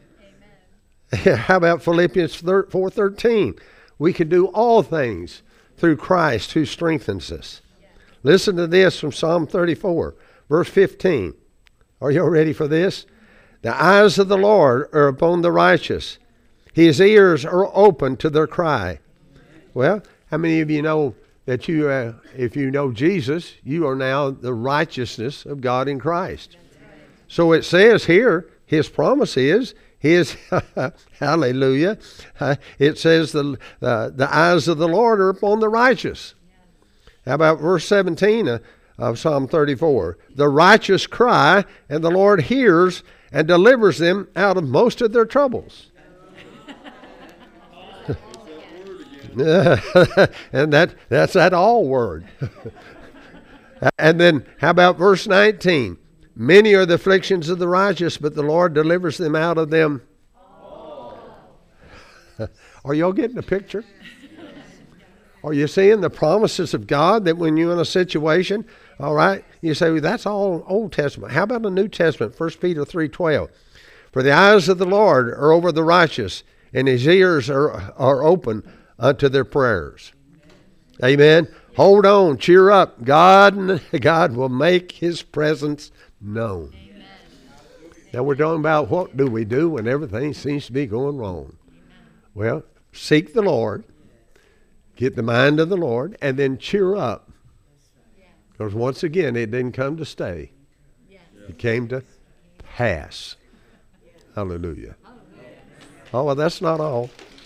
How about Philippians four thirteen? We can do all things through Christ who strengthens us. Yes. Listen to this from Psalm thirty-four, verse fifteen. Are you ready for this? The eyes of the Lord are upon the righteous. His ears are open to their cry. Well, how many of you know that you, uh, if you know Jesus, you are now the righteousness of God in Christ? So it says here, His promise is, His, hallelujah, uh, it says the, uh, the eyes of the Lord are upon the righteous. How about verse seventeen of, of Psalm thirty-four? The righteous cry, and the Lord hears and delivers them out of most of their troubles. And that that's that all word. And then how about verse nineteen? Many are the afflictions of the righteous, but the Lord delivers them out of them. Are y'all getting the picture? Are you seeing the promises of God that when you're in a situation, all right, you say, well, that's all Old Testament. How about the New Testament? First Peter three twelve. For the eyes of the Lord are over the righteous, and His ears are, are open unto their prayers. Amen. Hold on, cheer up. God, God will make His presence known. Amen. Now we're talking about what do we do when everything seems to be going wrong. Amen. Well, seek the Lord, get the mind of the Lord, and then cheer up. Because once again, it didn't come to stay. It came to pass. Hallelujah. Oh, well, that's not all.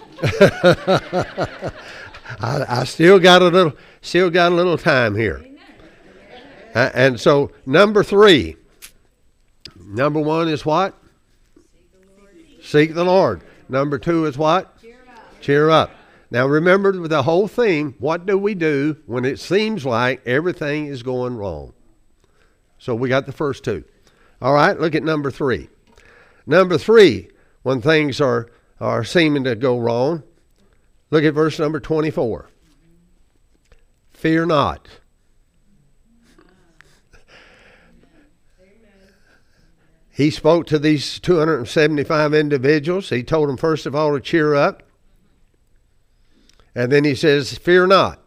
I, I still got a little, still got a little time here. Uh, and so, number three. Number one is what? Seek the Lord. Number two is what? Cheer up. Cheer up. Now remember the whole thing. What do we do when it seems like everything is going wrong? So we got the first two. All right, look at number three. Number three, when things are, are seeming to go wrong, look at verse number twenty-four. Fear not. he spoke to these two hundred seventy-five individuals. He told them, first of all, to cheer up. And then he says, fear not.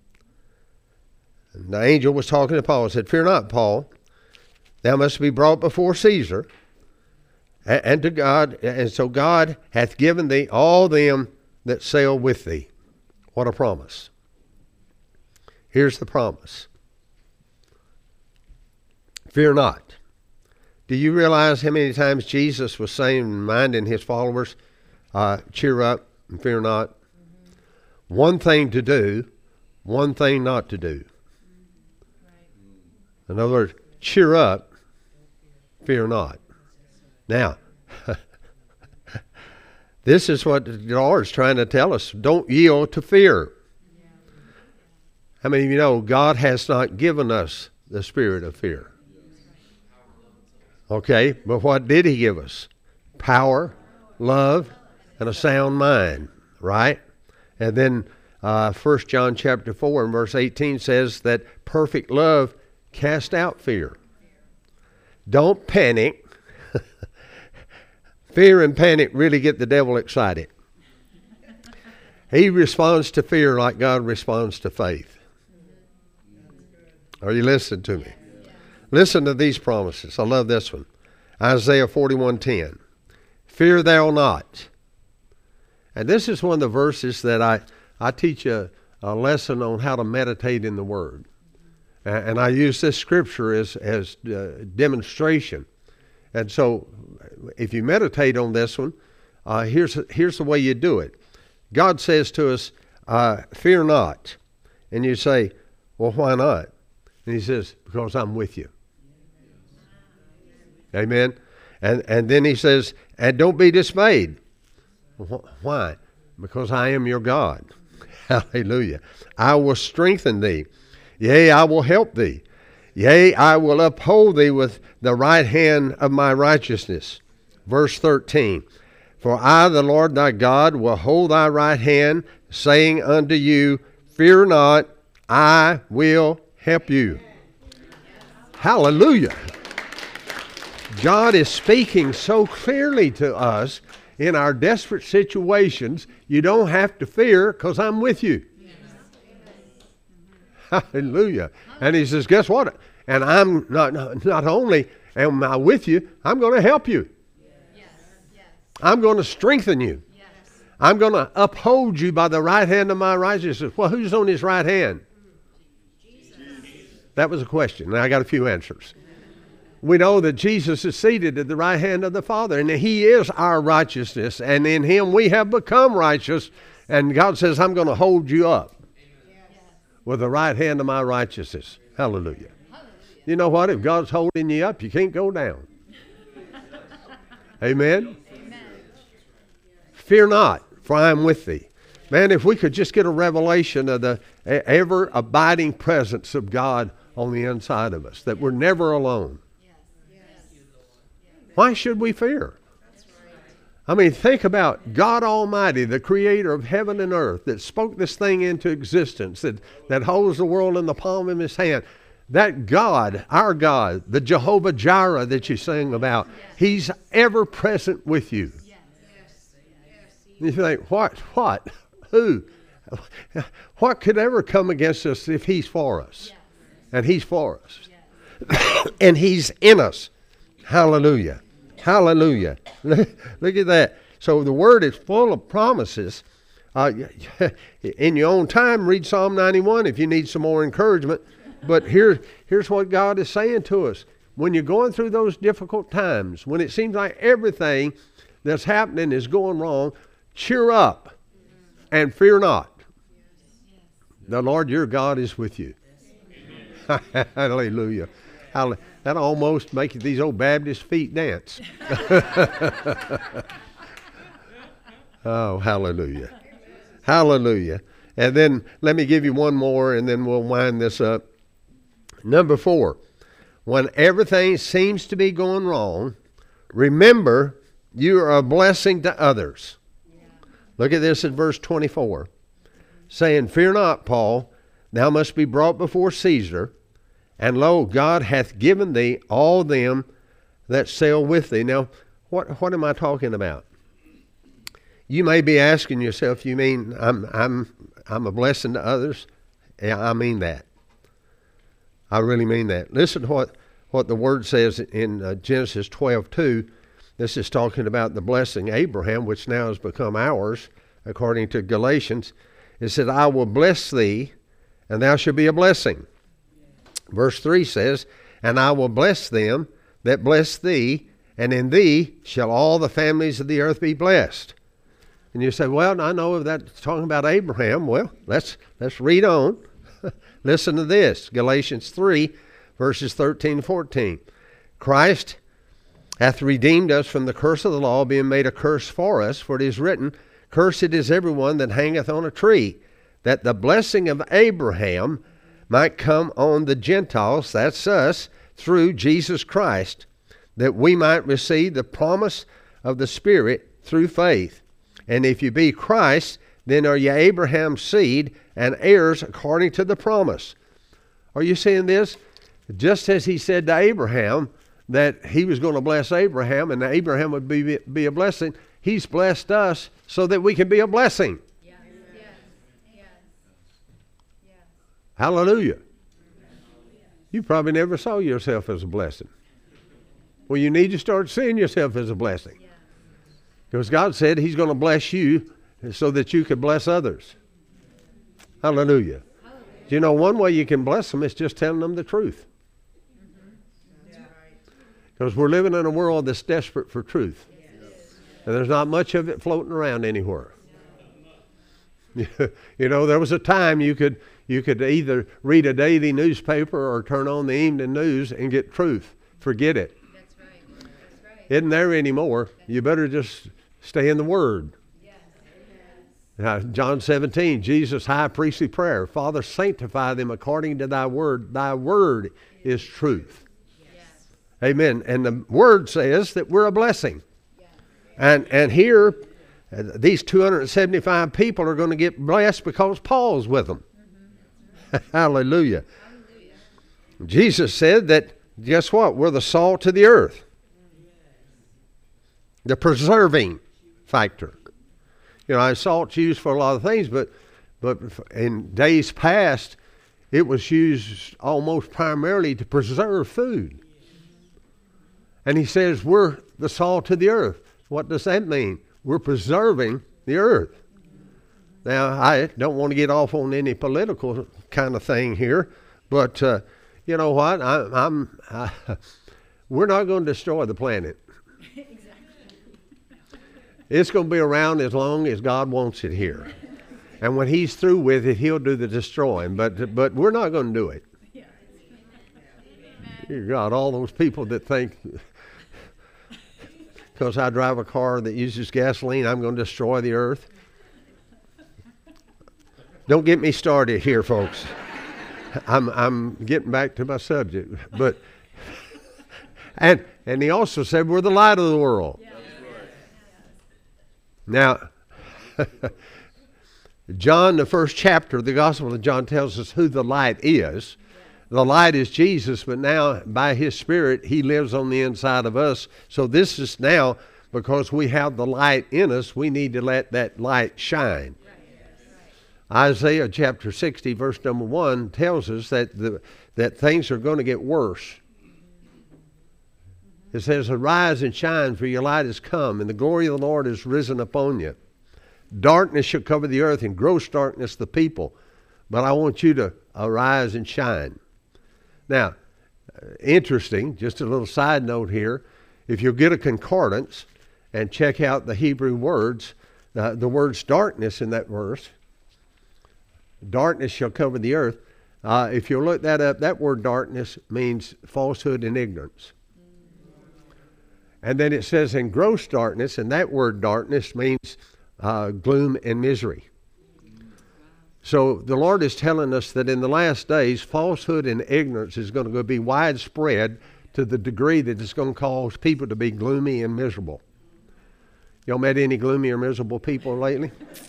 And the angel was talking to Paul and said, fear not, Paul. Thou must be brought before Caesar and, and to God. And so God hath given thee all them that sail with thee. What a promise. Here's the promise. Fear not. Do you realize how many times Jesus was saying, reminding his followers, uh, cheer up and fear not? Mm-hmm. One thing to do, one thing not to do. Mm-hmm. Right. In other words, cheer up, fear not. Now, this is what the Lord is trying to tell us. Don't yield to fear. Yeah. How many of you know God has not given us the spirit of fear? Okay, but what did he give us? Power, love, and a sound mind, right? And then uh, First John chapter four and verse eighteen says that perfect love casts out fear. Don't panic. Fear and panic really get the devil excited. He responds to fear like God responds to faith. Are you listening to me? Listen to these promises. I love this one. Isaiah forty-one ten. Fear thou not. And this is one of the verses that I, I teach a, a lesson on how to meditate in the Word. And, and I use this scripture as, as uh, demonstration. And so if you meditate on this one, uh, here's, here's the way you do it. God says to us, uh, fear not. And you say, well, why not? And he says, because I'm with you. Amen. And and then he says, and don't be dismayed. Why? Because I am your God. Hallelujah. I will strengthen thee. Yea, I will help thee. Yea, I will uphold thee with the right hand of my righteousness. Verse thirteen. For I, the Lord thy God, will hold thy right hand, saying unto you, fear not, I will help you. Hallelujah. God is speaking so clearly to us in our desperate situations. You don't have to fear because I'm with you. Yes. Hallelujah. And he says, guess what? And I'm not, not only am I with you, I'm going to help you. Yes. Yes. I'm going to strengthen you. Yes. I'm going to uphold you by the right hand of my righteousness. Well, who's on his right hand? Jesus. That was a question. Now I got a few answers. We know that Jesus is seated at the right hand of the Father, and he is our righteousness, and in him we have become righteous, and God says, I'm going to hold you up yes. with the right hand of my righteousness. Hallelujah. Hallelujah. You know what? If God's holding you up, you can't go down. Amen? Amen? Fear not, for I am with thee. Man, if we could just get a revelation of the ever-abiding presence of God on the inside of us, that we're never alone. Why should we fear? I mean, think about God Almighty, the creator of heaven and earth, that spoke this thing into existence, that, that holds the world in the palm of his hand. That God, our God, the Jehovah Jireh that you sing about, he's ever present with you. You think, what, what, who? What could ever come against us if he's for us? And he's for us. And he's in us. Hallelujah. Hallelujah. Look at that. So the word is full of promises. Uh, in your own time, read Psalm ninety-one if you need some more encouragement. But here, here's what God is saying to us. When you're going through those difficult times, when it seems like everything that's happening is going wrong, cheer up and fear not. The Lord your God is with you. Hallelujah. Hallelujah. That almost makes these old Baptist feet dance. Oh, hallelujah. Hallelujah. And then let me give you one more and then we'll wind this up. Number four, when everything seems to be going wrong, remember you are a blessing to others. Yeah. Look at this in verse twenty-four. Saying, fear not, Paul, thou must be brought before Caesar. And lo, God hath given thee all them that sail with thee. Now, what what am I talking about? You may be asking yourself, you mean I'm I'm I'm a blessing to others? Yeah, I mean that. I really mean that. Listen to what, what the word says in uh, Genesis twelve two. This is talking about the blessing Abraham, which now has become ours, according to Galatians. It said, I will bless thee, and thou shalt be a blessing. Verse three says, and I will bless them that bless thee, and in thee shall all the families of the earth be blessed. And you say, well, I know that's talking about Abraham. Well, let's let's read on. Listen to this, Galatians three, verses thirteen and fourteen. Christ hath redeemed us from the curse of the law, being made a curse for us, for it is written, cursed is everyone that hangeth on a tree, that the blessing of Abraham might come on the Gentiles, that's us, through Jesus Christ, that we might receive the promise of the Spirit through faith. And if you be Christ, then are ye Abraham's seed and heirs according to the promise. Are you seeing this? Just as he said to Abraham that he was going to bless Abraham and Abraham would be, be a blessing, he's blessed us so that we can be a blessing. Yes. Yes. Yes. Yes. Hallelujah. You probably never saw yourself as a blessing. Well, you need to start seeing yourself as a blessing. Because God said he's going to bless you so that you could bless others. Hallelujah. Hallelujah. You know, one way you can bless them is just telling them the truth. Because we're living in a world that's desperate for truth. Yes. And there's not much of it floating around anywhere. You know, there was a time you could you could either read a daily newspaper or turn on the evening news and get truth. Forget it. That's right. That's right. Isn't there anymore. You better just stay in the Word. Yes. Now, John seventeen, Jesus' high priestly prayer, Father, sanctify them according to thy word. Thy word is truth. Amen. And the word says that we're a blessing. Yeah. And and here, uh, these two hundred seventy-five people are going to get blessed because Paul's with them. Mm-hmm. Hallelujah. Hallelujah. Jesus said that, guess what? We're the salt of the earth. The preserving factor. You know, salt's used for a lot of things, but, but in days past, it was used almost primarily to preserve food. And he says, we're the salt of the earth. What does that mean? We're preserving the earth. Now, I don't want to get off on any political kind of thing here, but uh, you know what? I, I'm, I, we're not going to destroy the planet. Exactly. It's going to be around as long as God wants it here. And when he's through with it, he'll do the destroying. But, but we're not going to do it. Yeah. Dear God, all those people that think... because I drive a car that uses gasoline, I'm going to destroy the earth. Don't get me started here, folks. I'm I'm getting back to my subject. But and and he also said we're the light of the world. Yeah. Now, John, the first chapter of the Gospel of John tells us who the light is. The light is Jesus, but now by his Spirit, he lives on the inside of us. So this is now, because we have the light in us, we need to let that light shine. Right. Isaiah chapter sixty, verse number one, tells us that, the, that things are going to get worse. It says, arise and shine, for your light has come, and the glory of the Lord is risen upon you. Darkness shall cover the earth, and gross darkness the people. But I want you to arise and shine. Now, interesting, just a little side note here. If you'll get a concordance and check out the Hebrew words, uh, the words darkness in that verse, darkness shall cover the earth. Uh, if you'll look that up, that word darkness means falsehood and ignorance. And then it says in gross darkness, and that word darkness means uh, gloom and misery. So the Lord is telling us that in the last days, falsehood and ignorance is going to be widespread to the degree that it's going to cause people to be gloomy and miserable. Y'all met any gloomy or miserable people lately?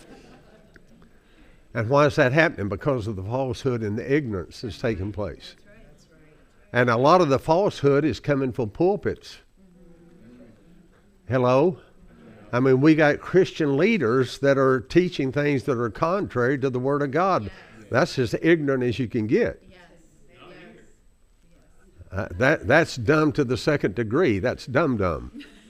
And why is that happening? Because of the falsehood and the ignorance that's taking place. And a lot of the falsehood is coming from pulpits Hello? I mean, we got Christian leaders that are teaching things that are contrary to the Word of God. That's as ignorant as you can get. Yes. Yes. Uh, that that's dumb to the second degree. That's dumb dumb.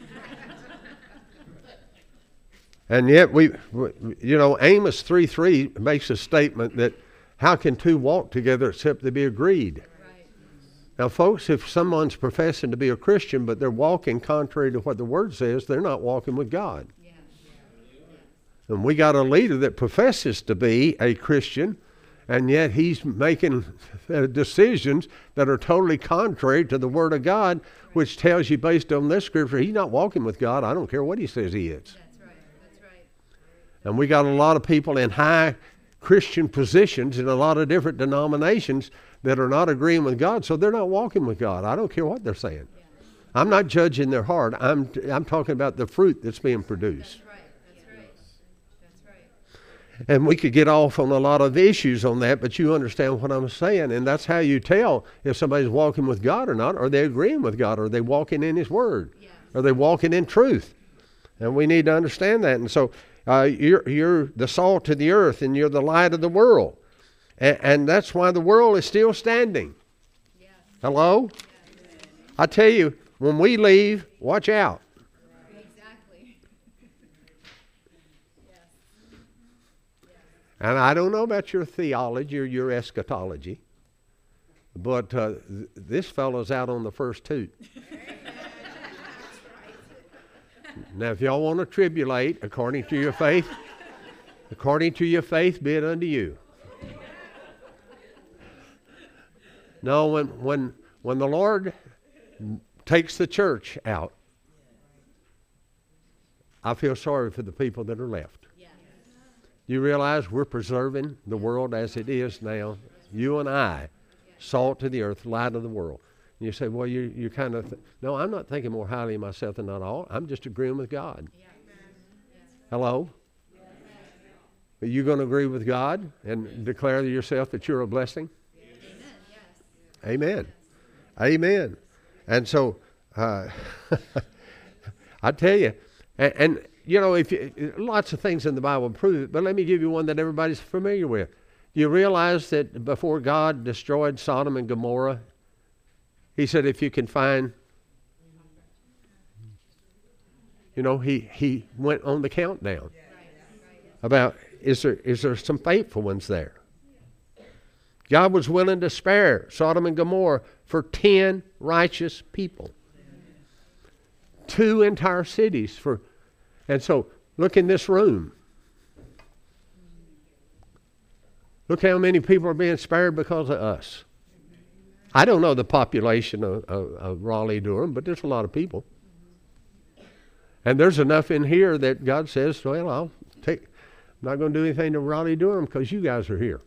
And yet we, we, you know, Amos three three makes a statement that how can two walk together except they be agreed? Right. Now, folks, if someone's professing to be a Christian but they're walking contrary to what the Word says, they're not walking with God. Yeah. And we got a leader that professes to be a Christian, and yet he's making uh, decisions that are totally contrary to the Word of God, which tells you based on this scripture, he's not walking with God. I don't care what he says he is. That's right. That's right. And we got a lot of people in high Christian positions in a lot of different denominations that are not agreeing with God, so they're not walking with God. I don't care what they're saying. Yeah. I'm not judging their heart. I'm I'm talking about the fruit that's being produced. That's right. That's right. That's right. And we could get off on a lot of issues on that, but you understand what I'm saying. And that's how you tell if somebody's walking with God or not. Are they agreeing with God? Are they walking in His Word? Yes. Are they walking in truth? And we need to understand that. And so uh, you're, you're the salt of the earth and you're the light of the world. And, and that's why the world is still standing. Yes. Hello? Yes. I tell you, when we leave, watch out. Exactly. Yes. And I don't know about your theology or your eschatology, but uh, th- this fellow's out on the first toot. Now, if y'all want to tribulate according to your faith, according to your faith, be it unto you. No, when when when the Lord takes the church out, I feel sorry for the people that are left. Yes. You realize we're preserving the world as it is now. You and I, salt to the earth, light of the world. And you say, well, you you kind of, th- no, I'm not thinking more highly of myself than not all. I'm just agreeing with God. Yeah. Hello? Are you going to agree with God and declare to yourself that you're a blessing? Amen. Yes. Amen. Amen. And so, uh, I tell you, and, and you know, if you, lots of things in the Bible prove it, but let me give you one that everybody's familiar with. You realize that before God destroyed Sodom and Gomorrah, He said, if you can find, you know, he, he went on the countdown about, is there is there some faithful ones there? God was willing to spare Sodom and Gomorrah for ten righteous people. Two entire cities for, and so look in this room. Look how many people are being spared because of us. I don't know the population of, of, of Raleigh-Durham, but there's a lot of people. And there's enough in here that God says, well, I'll take, I'm not going to do anything to Raleigh-Durham because you guys are here.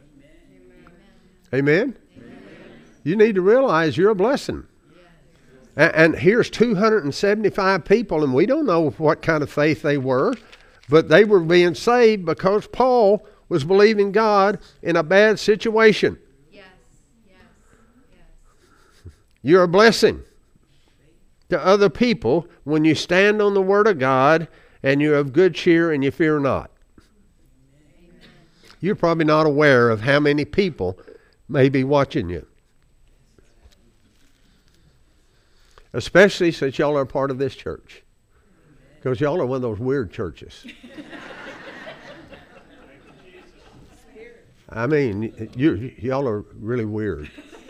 Amen? Amen? You need to realize you're a blessing. And, and here's two hundred seventy-five people, and we don't know what kind of faith they were, but they were being saved because Paul was believing God in a bad situation. Yes. Yes. Yes. You're a blessing to other people when you stand on the Word of God and you're of good cheer and you fear not. Amen. You're probably not aware of how many people may be watching you. Especially since y'all are part of this church. Because y'all are one of those weird churches. I mean, you, y'all are really weird.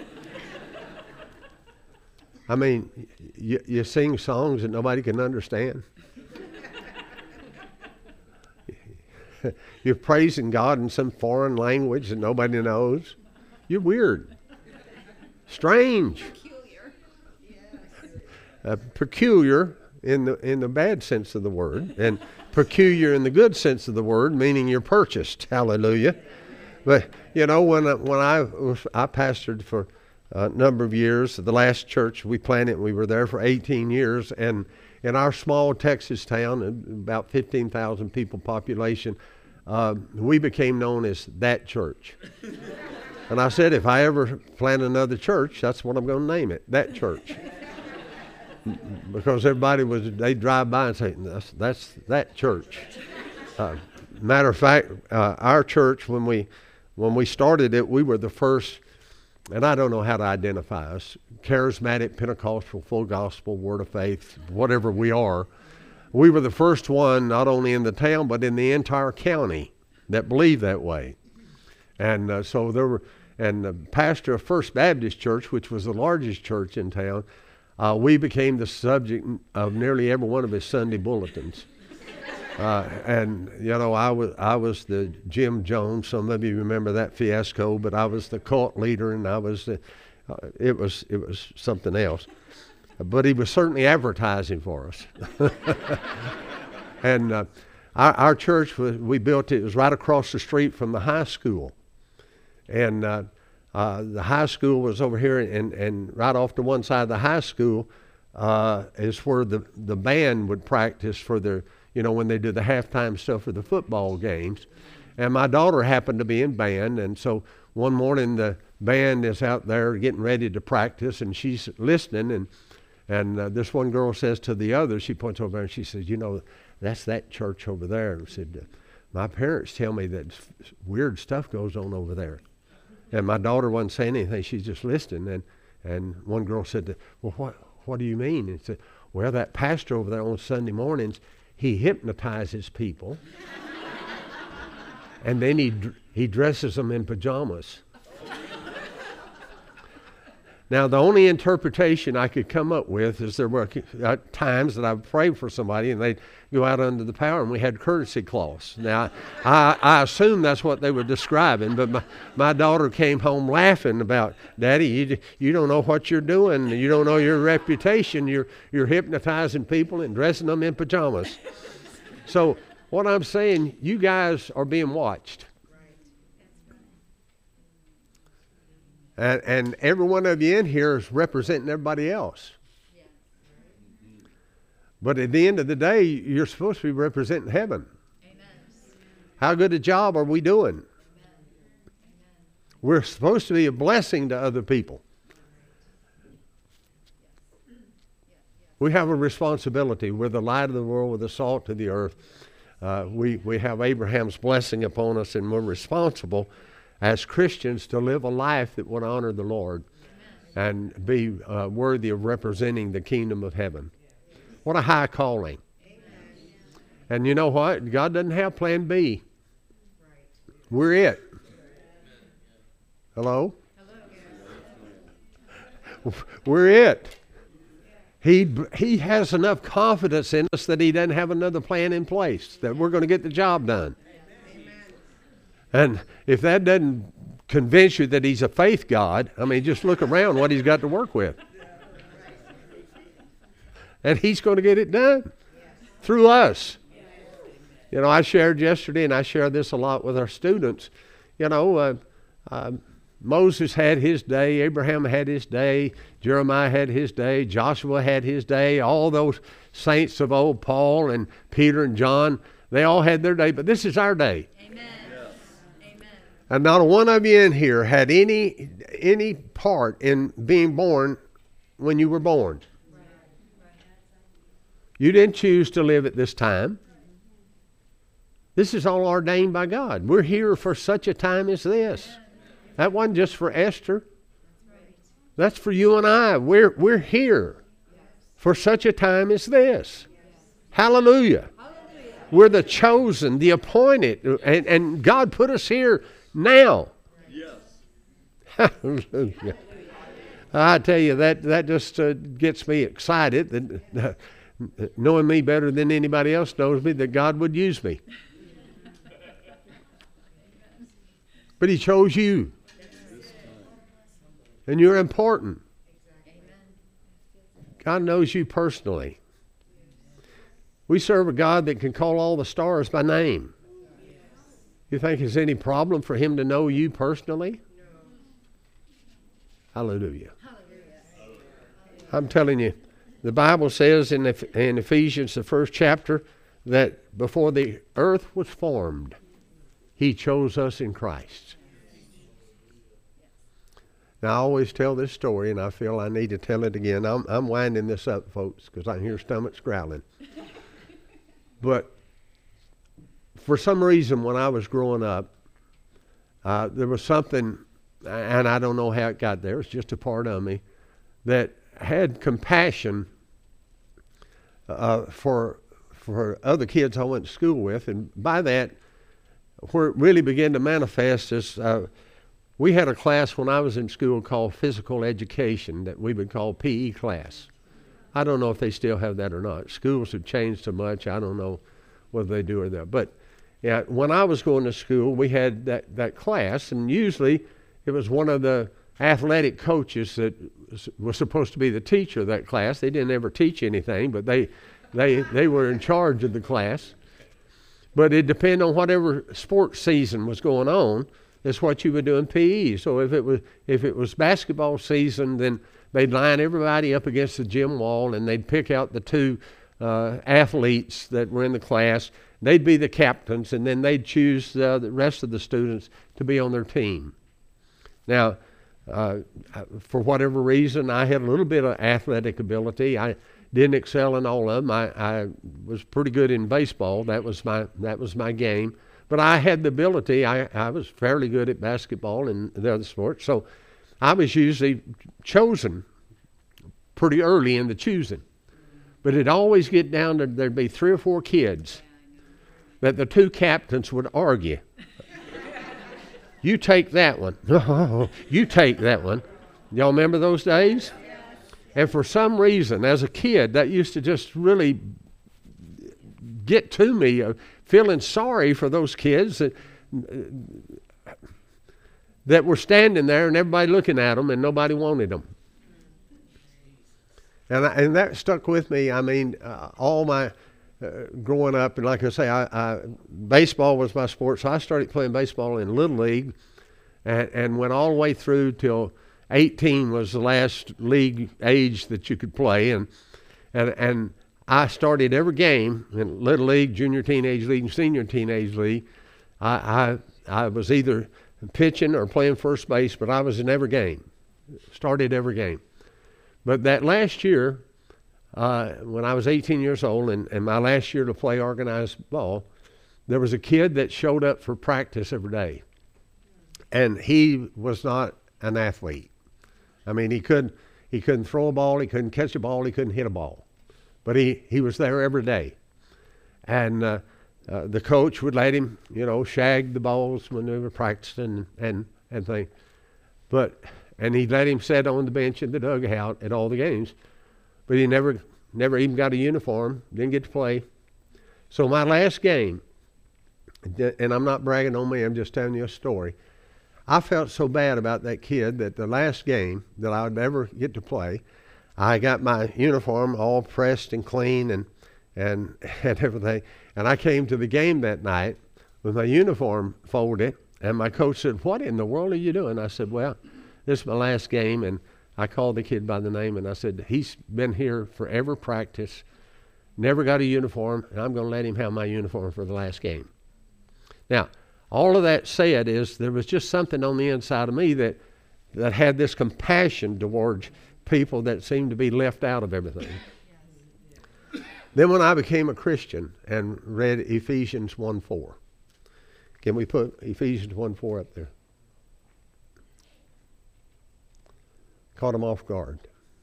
I mean, you, you sing songs that nobody can understand. You're praising God in some foreign language that nobody knows. You're weird. Strange. Peculiar. Yes. Uh, peculiar in the in the bad sense of the word, and peculiar in the good sense of the word, meaning you're purchased. Hallelujah. But you know, when uh, when I was, I pastored for a number of years. The last church we planted, we were there for eighteen years, and in our small Texas town, about fifteen thousand people population, uh, we became known as that church. And I said, if I ever plant another church, that's what I'm going to name it, that church. because everybody was, they drive by and say, that's, that's that church. Uh, matter of fact, uh, our church, when we, when we started it, we were the first, and I don't know how to identify us, charismatic, Pentecostal, full gospel, word of faith, whatever we are. We were the first one, not only in the town, but in the entire county that believed that way. And uh, so there were, and the pastor of First Baptist Church, which was the largest church in town, uh, we became the subject of nearly every one of his Sunday bulletins. Uh, and you know, I was I was the Jim Jones. Some of you remember that fiasco, but I was the cult leader, and I was the. Uh, it was it was something else, but he was certainly advertising for us. And uh, our, our church was we built it, it was right across the street from the high school, and uh, uh, the high school was over here, and and right off to one side of the high school uh, is where the the band would practice for their. You know, when they do the halftime stuff for the football games. And my daughter happened to be in band, and so one morning the band is out there getting ready to practice, and she's listening, and and uh, this one girl says to the other, she points over there and she says, you know, that's that church over there. And I said, uh, my parents tell me that weird stuff goes on over there. And my daughter wasn't saying anything, she's just listening, and, and one girl said, well, what, what do you mean? And said, well, that pastor over there on Sunday mornings, he hypnotizes people, and then he he dresses them in pajamas. Now, the only interpretation I could come up with is there were uh, times that I prayed for somebody and they'd go out under the power and we had courtesy cloths. Now, I, I assume that's what they were describing, but my, my daughter came home laughing about, Daddy, you, you don't know what you're doing. You don't know your reputation. You're, you're hypnotizing people and dressing them in pajamas. So what I'm saying, you guys are being watched. And, and every one of you in here is representing everybody else. Yeah. But at the end of the day, you're supposed to be representing heaven. Amen. How good a job are we doing? Amen. We're supposed to be a blessing to other people. We have a responsibility. We're the light of the world. We're the salt of the earth. Uh, we, we have Abraham's blessing upon us, and we're responsible as Christians to live a life that would honor the Lord. Amen. And be uh, worthy of representing the kingdom of heaven. What a high calling. Amen. And you know what? God doesn't have plan B. We're it. Hello? Hello. We're it. He, he has enough confidence in us that he doesn't have another plan in place, that we're going to get the job done. And if that doesn't convince you that he's a faith God, I mean, just look around what he's got to work with. And he's going to get it done through us. You know, I shared yesterday, and I share this a lot with our students. You know, uh, uh, Moses had his day, Abraham had his day, Jeremiah had his day, Joshua had his day, all those saints of old, Paul and Peter and John, they all had their day, but this is our day. Amen. And not one of you in here had any any part in being born when you were born. You didn't choose to live at this time. This is all ordained by God. We're here for such a time as this. That wasn't just for Esther. That's for you and I. We're, we're here for such a time as this. Hallelujah. We're the chosen, the appointed, and, and God put us here now. Yes. Hallelujah. I tell you, that, that just uh, gets me excited, that uh, knowing me better than anybody else knows me, that God would use me. But he chose you. And you're important. God knows you personally. We serve a God that can call all the stars by name. You think there's any problem for him to know you personally? No. Hallelujah. Hallelujah. I'm telling you, the Bible says in, in Ephesians, the first chapter, that before the earth was formed, he chose us in Christ. Now, I always tell this story, and I feel I need to tell it again. I'm, I'm winding this up, folks, because I hear stomachs growling. But for some reason, when I was growing up, uh, there was something, and I don't know how it got there, it's just a part of me, that had compassion uh, for for other kids I went to school with. And by that, where it really began to manifest is, uh, we had a class when I was in school called physical education that we would call P E class. I don't know if they still have that or not. Schools have changed so much, I don't know whether they do or not. But yeah, when I was going to school, we had that, that class, and usually it was one of the athletic coaches that was supposed to be the teacher of that class. They didn't ever teach anything, but they they they were in charge of the class. But it depended on whatever sports season was going on. That's what you would do in P E. So if it was if it was basketball season, then they'd line everybody up against the gym wall, and they'd pick out the two uh, athletes that were in the class. They'd be the captains, and then they'd choose uh, the rest of the students to be on their team. Now, uh, for whatever reason, I had a little bit of athletic ability. I didn't excel in all of them. I, I was pretty good in baseball. That was my that was my game. But I had the ability. I, I was fairly good at basketball and the other sports. So I was usually chosen pretty early in the choosing. But it'd always get down to there'd be three or four kids that the two captains would argue. You take that one. You take that one. Y'all remember those days? And for some reason, as a kid, that used to just really get to me, uh, feeling sorry for those kids that, uh, that were standing there and everybody looking at them and nobody wanted them. And, I, and that stuck with me. I mean, uh, all my uh, growing up, and like I say, I, I, baseball was my sport, so I started playing baseball in Little League and, and went all the way through till eighteen was the last league age that you could play, and and and I started every game in Little League, Junior Teenage League, and Senior Teenage League. I I, I was either pitching or playing first base, but I was in every game. Started every game. But that last year, uh, when I was eighteen years old, and, and my last year to play organized ball, there was a kid that showed up for practice every day, and he was not an athlete. I mean, he couldn't he couldn't throw a ball, he couldn't catch a ball, he couldn't hit a ball. But he, he was there every day. And uh, uh, the coach would let him, you know, shag the balls when they were practicing and, and things. But, and he'd let him sit on the bench in the dugout at all the games. But he never never even got a uniform, didn't get to play. So my last game, and I'm not bragging on me, I'm just telling you a story. I felt so bad about that kid that the last game that I would ever get to play, I got my uniform all pressed and clean and and, and everything. And I came to the game that night with my uniform folded, and my coach said, "What in the world are you doing?" I said, "Well, this is my last game." And I called the kid by the name, and I said, "He's been here for every practice, never got a uniform, and I'm going to let him have my uniform for the last game." Now, all of that said is there was just something on the inside of me that that had this compassion towards people that seemed to be left out of everything. Yes. Then when I became a Christian and read Ephesians one four, can we put Ephesians one four up there? Caught him off guard.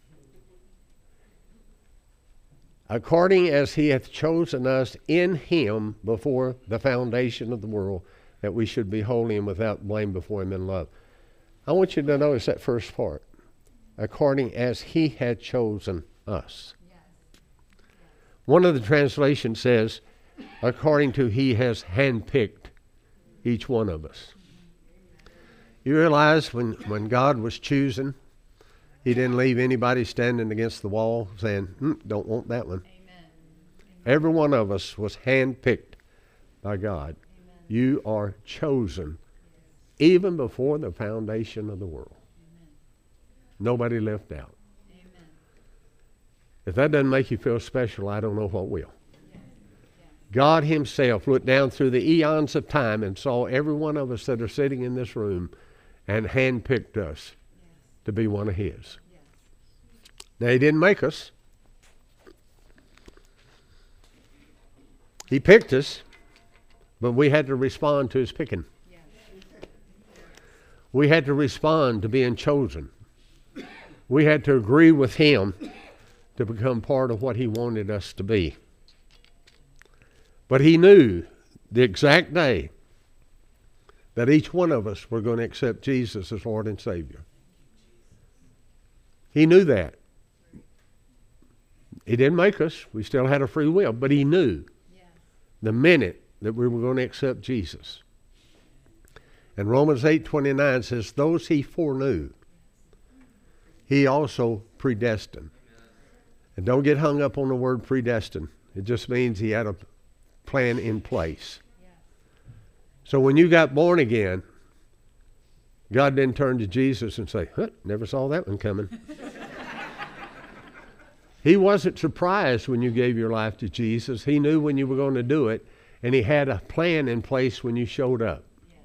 According as he hath chosen us in him before the foundation of the world, that we should be holy and without blame before him in love. I want you to notice that first part. According as he had chosen us. Yes. One of the translations says, according to he has handpicked each one of us. You realize when, when God was choosing, he didn't leave anybody standing against the wall saying, mm, don't want that one. Amen. Every one of us was handpicked by God. You are chosen even before the foundation of the world. Amen. Nobody left out. Amen. If that doesn't make you feel special, I don't know what will. Yes. Yes. God himself looked down through the eons of time and saw every one of us that are sitting in this room and handpicked us. Yes. to be one of his. Yes. Now, he didn't make us. He picked us, but we had to respond to his picking. Yes. We had to respond to being chosen. We had to agree with him to become part of what he wanted us to be. But he knew the exact day that each one of us were going to accept Jesus as Lord and Savior. He knew that. He didn't make us. We still had a free will, but he knew Yes. the minute that we were going to accept Jesus. And Romans eight twenty-nine says, those he foreknew, he also predestined. And don't get hung up on the word predestined. It just means he had a plan in place. Yes. So when you got born again, God didn't turn to Jesus and say, huh, never saw that one coming. He wasn't surprised when you gave your life to Jesus. He knew when you were going to do it, and he had a plan in place when you showed up. Yes.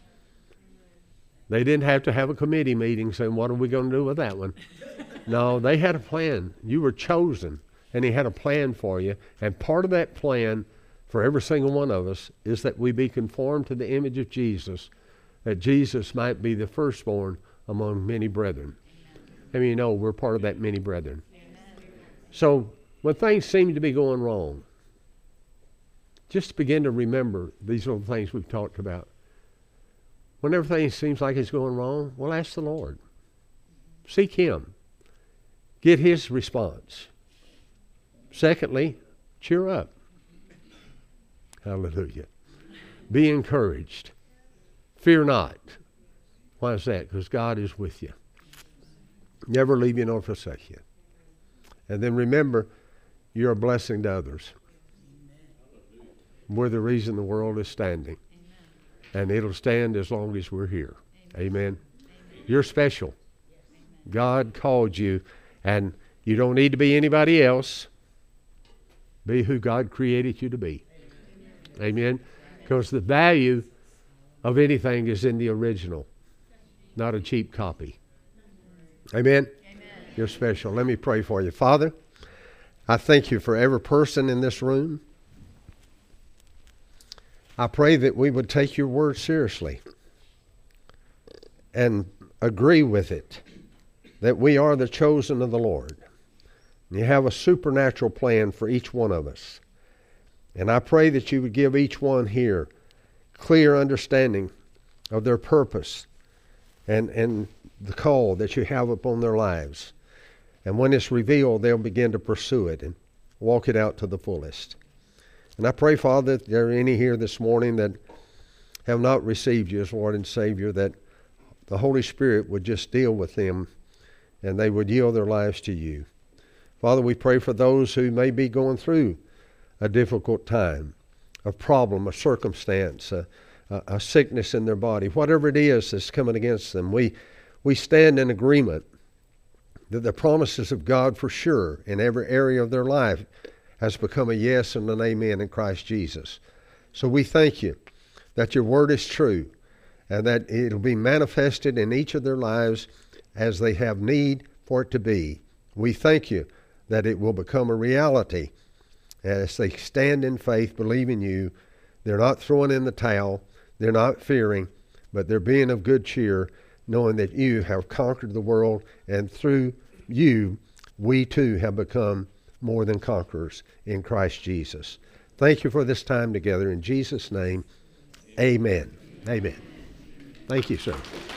They didn't have to have a committee meeting saying, what are we going to do with that one? No, they had a plan. You were chosen, and he had a plan for you. And part of that plan for every single one of us is that we be conformed to the image of Jesus, that Jesus might be the firstborn among many brethren. I mean, you know, we're part of that many brethren. So when things seem to be going wrong, just begin to remember these little things we've talked about. When everything seems like it's going wrong, well, ask the Lord. Seek him. Get his response. Secondly, cheer up. Hallelujah. Be encouraged. Fear not. Why is that? Because God is with you. Never leave you nor forsake you. And then remember, you're a blessing to others. We're the reason the world is standing. And it'll stand as long as we're here. Amen. Amen. You're special. God called you, and you don't need to be anybody else. Be who God created you to be. Amen. Because the value of anything is in the original, not a cheap copy. Amen. You're special. Let me pray for you. Father, I thank you for every person in this room. I pray that we would take your word seriously and agree with it, that we are the chosen of the Lord. You have a supernatural plan for each one of us. And I pray that you would give each one here clear understanding of their purpose and, and the call that you have upon their lives. And when it's revealed, they'll begin to pursue it and walk it out to the fullest. And I pray, Father, that there are any here this morning that have not received you as Lord and Savior, that the Holy Spirit would just deal with them and they would yield their lives to you. Father, we pray for those who may be going through a difficult time, a problem, a circumstance, a, a, a sickness in their body, whatever it is that's coming against them. We, we stand in agreement that the promises of God for sure in every area of their life has become a yes and an amen in Christ Jesus. So we thank you that your word is true and that it'll be manifested in each of their lives as they have need for it to be. We thank you that it will become a reality as they stand in faith, believing you. They're not throwing in the towel, they're not fearing, but they're being of good cheer, knowing that you have conquered the world, and through you, we too have become more than conquerors in Christ Jesus. Thank you for this time together. In Jesus' name, amen. Amen. Thank you, sir.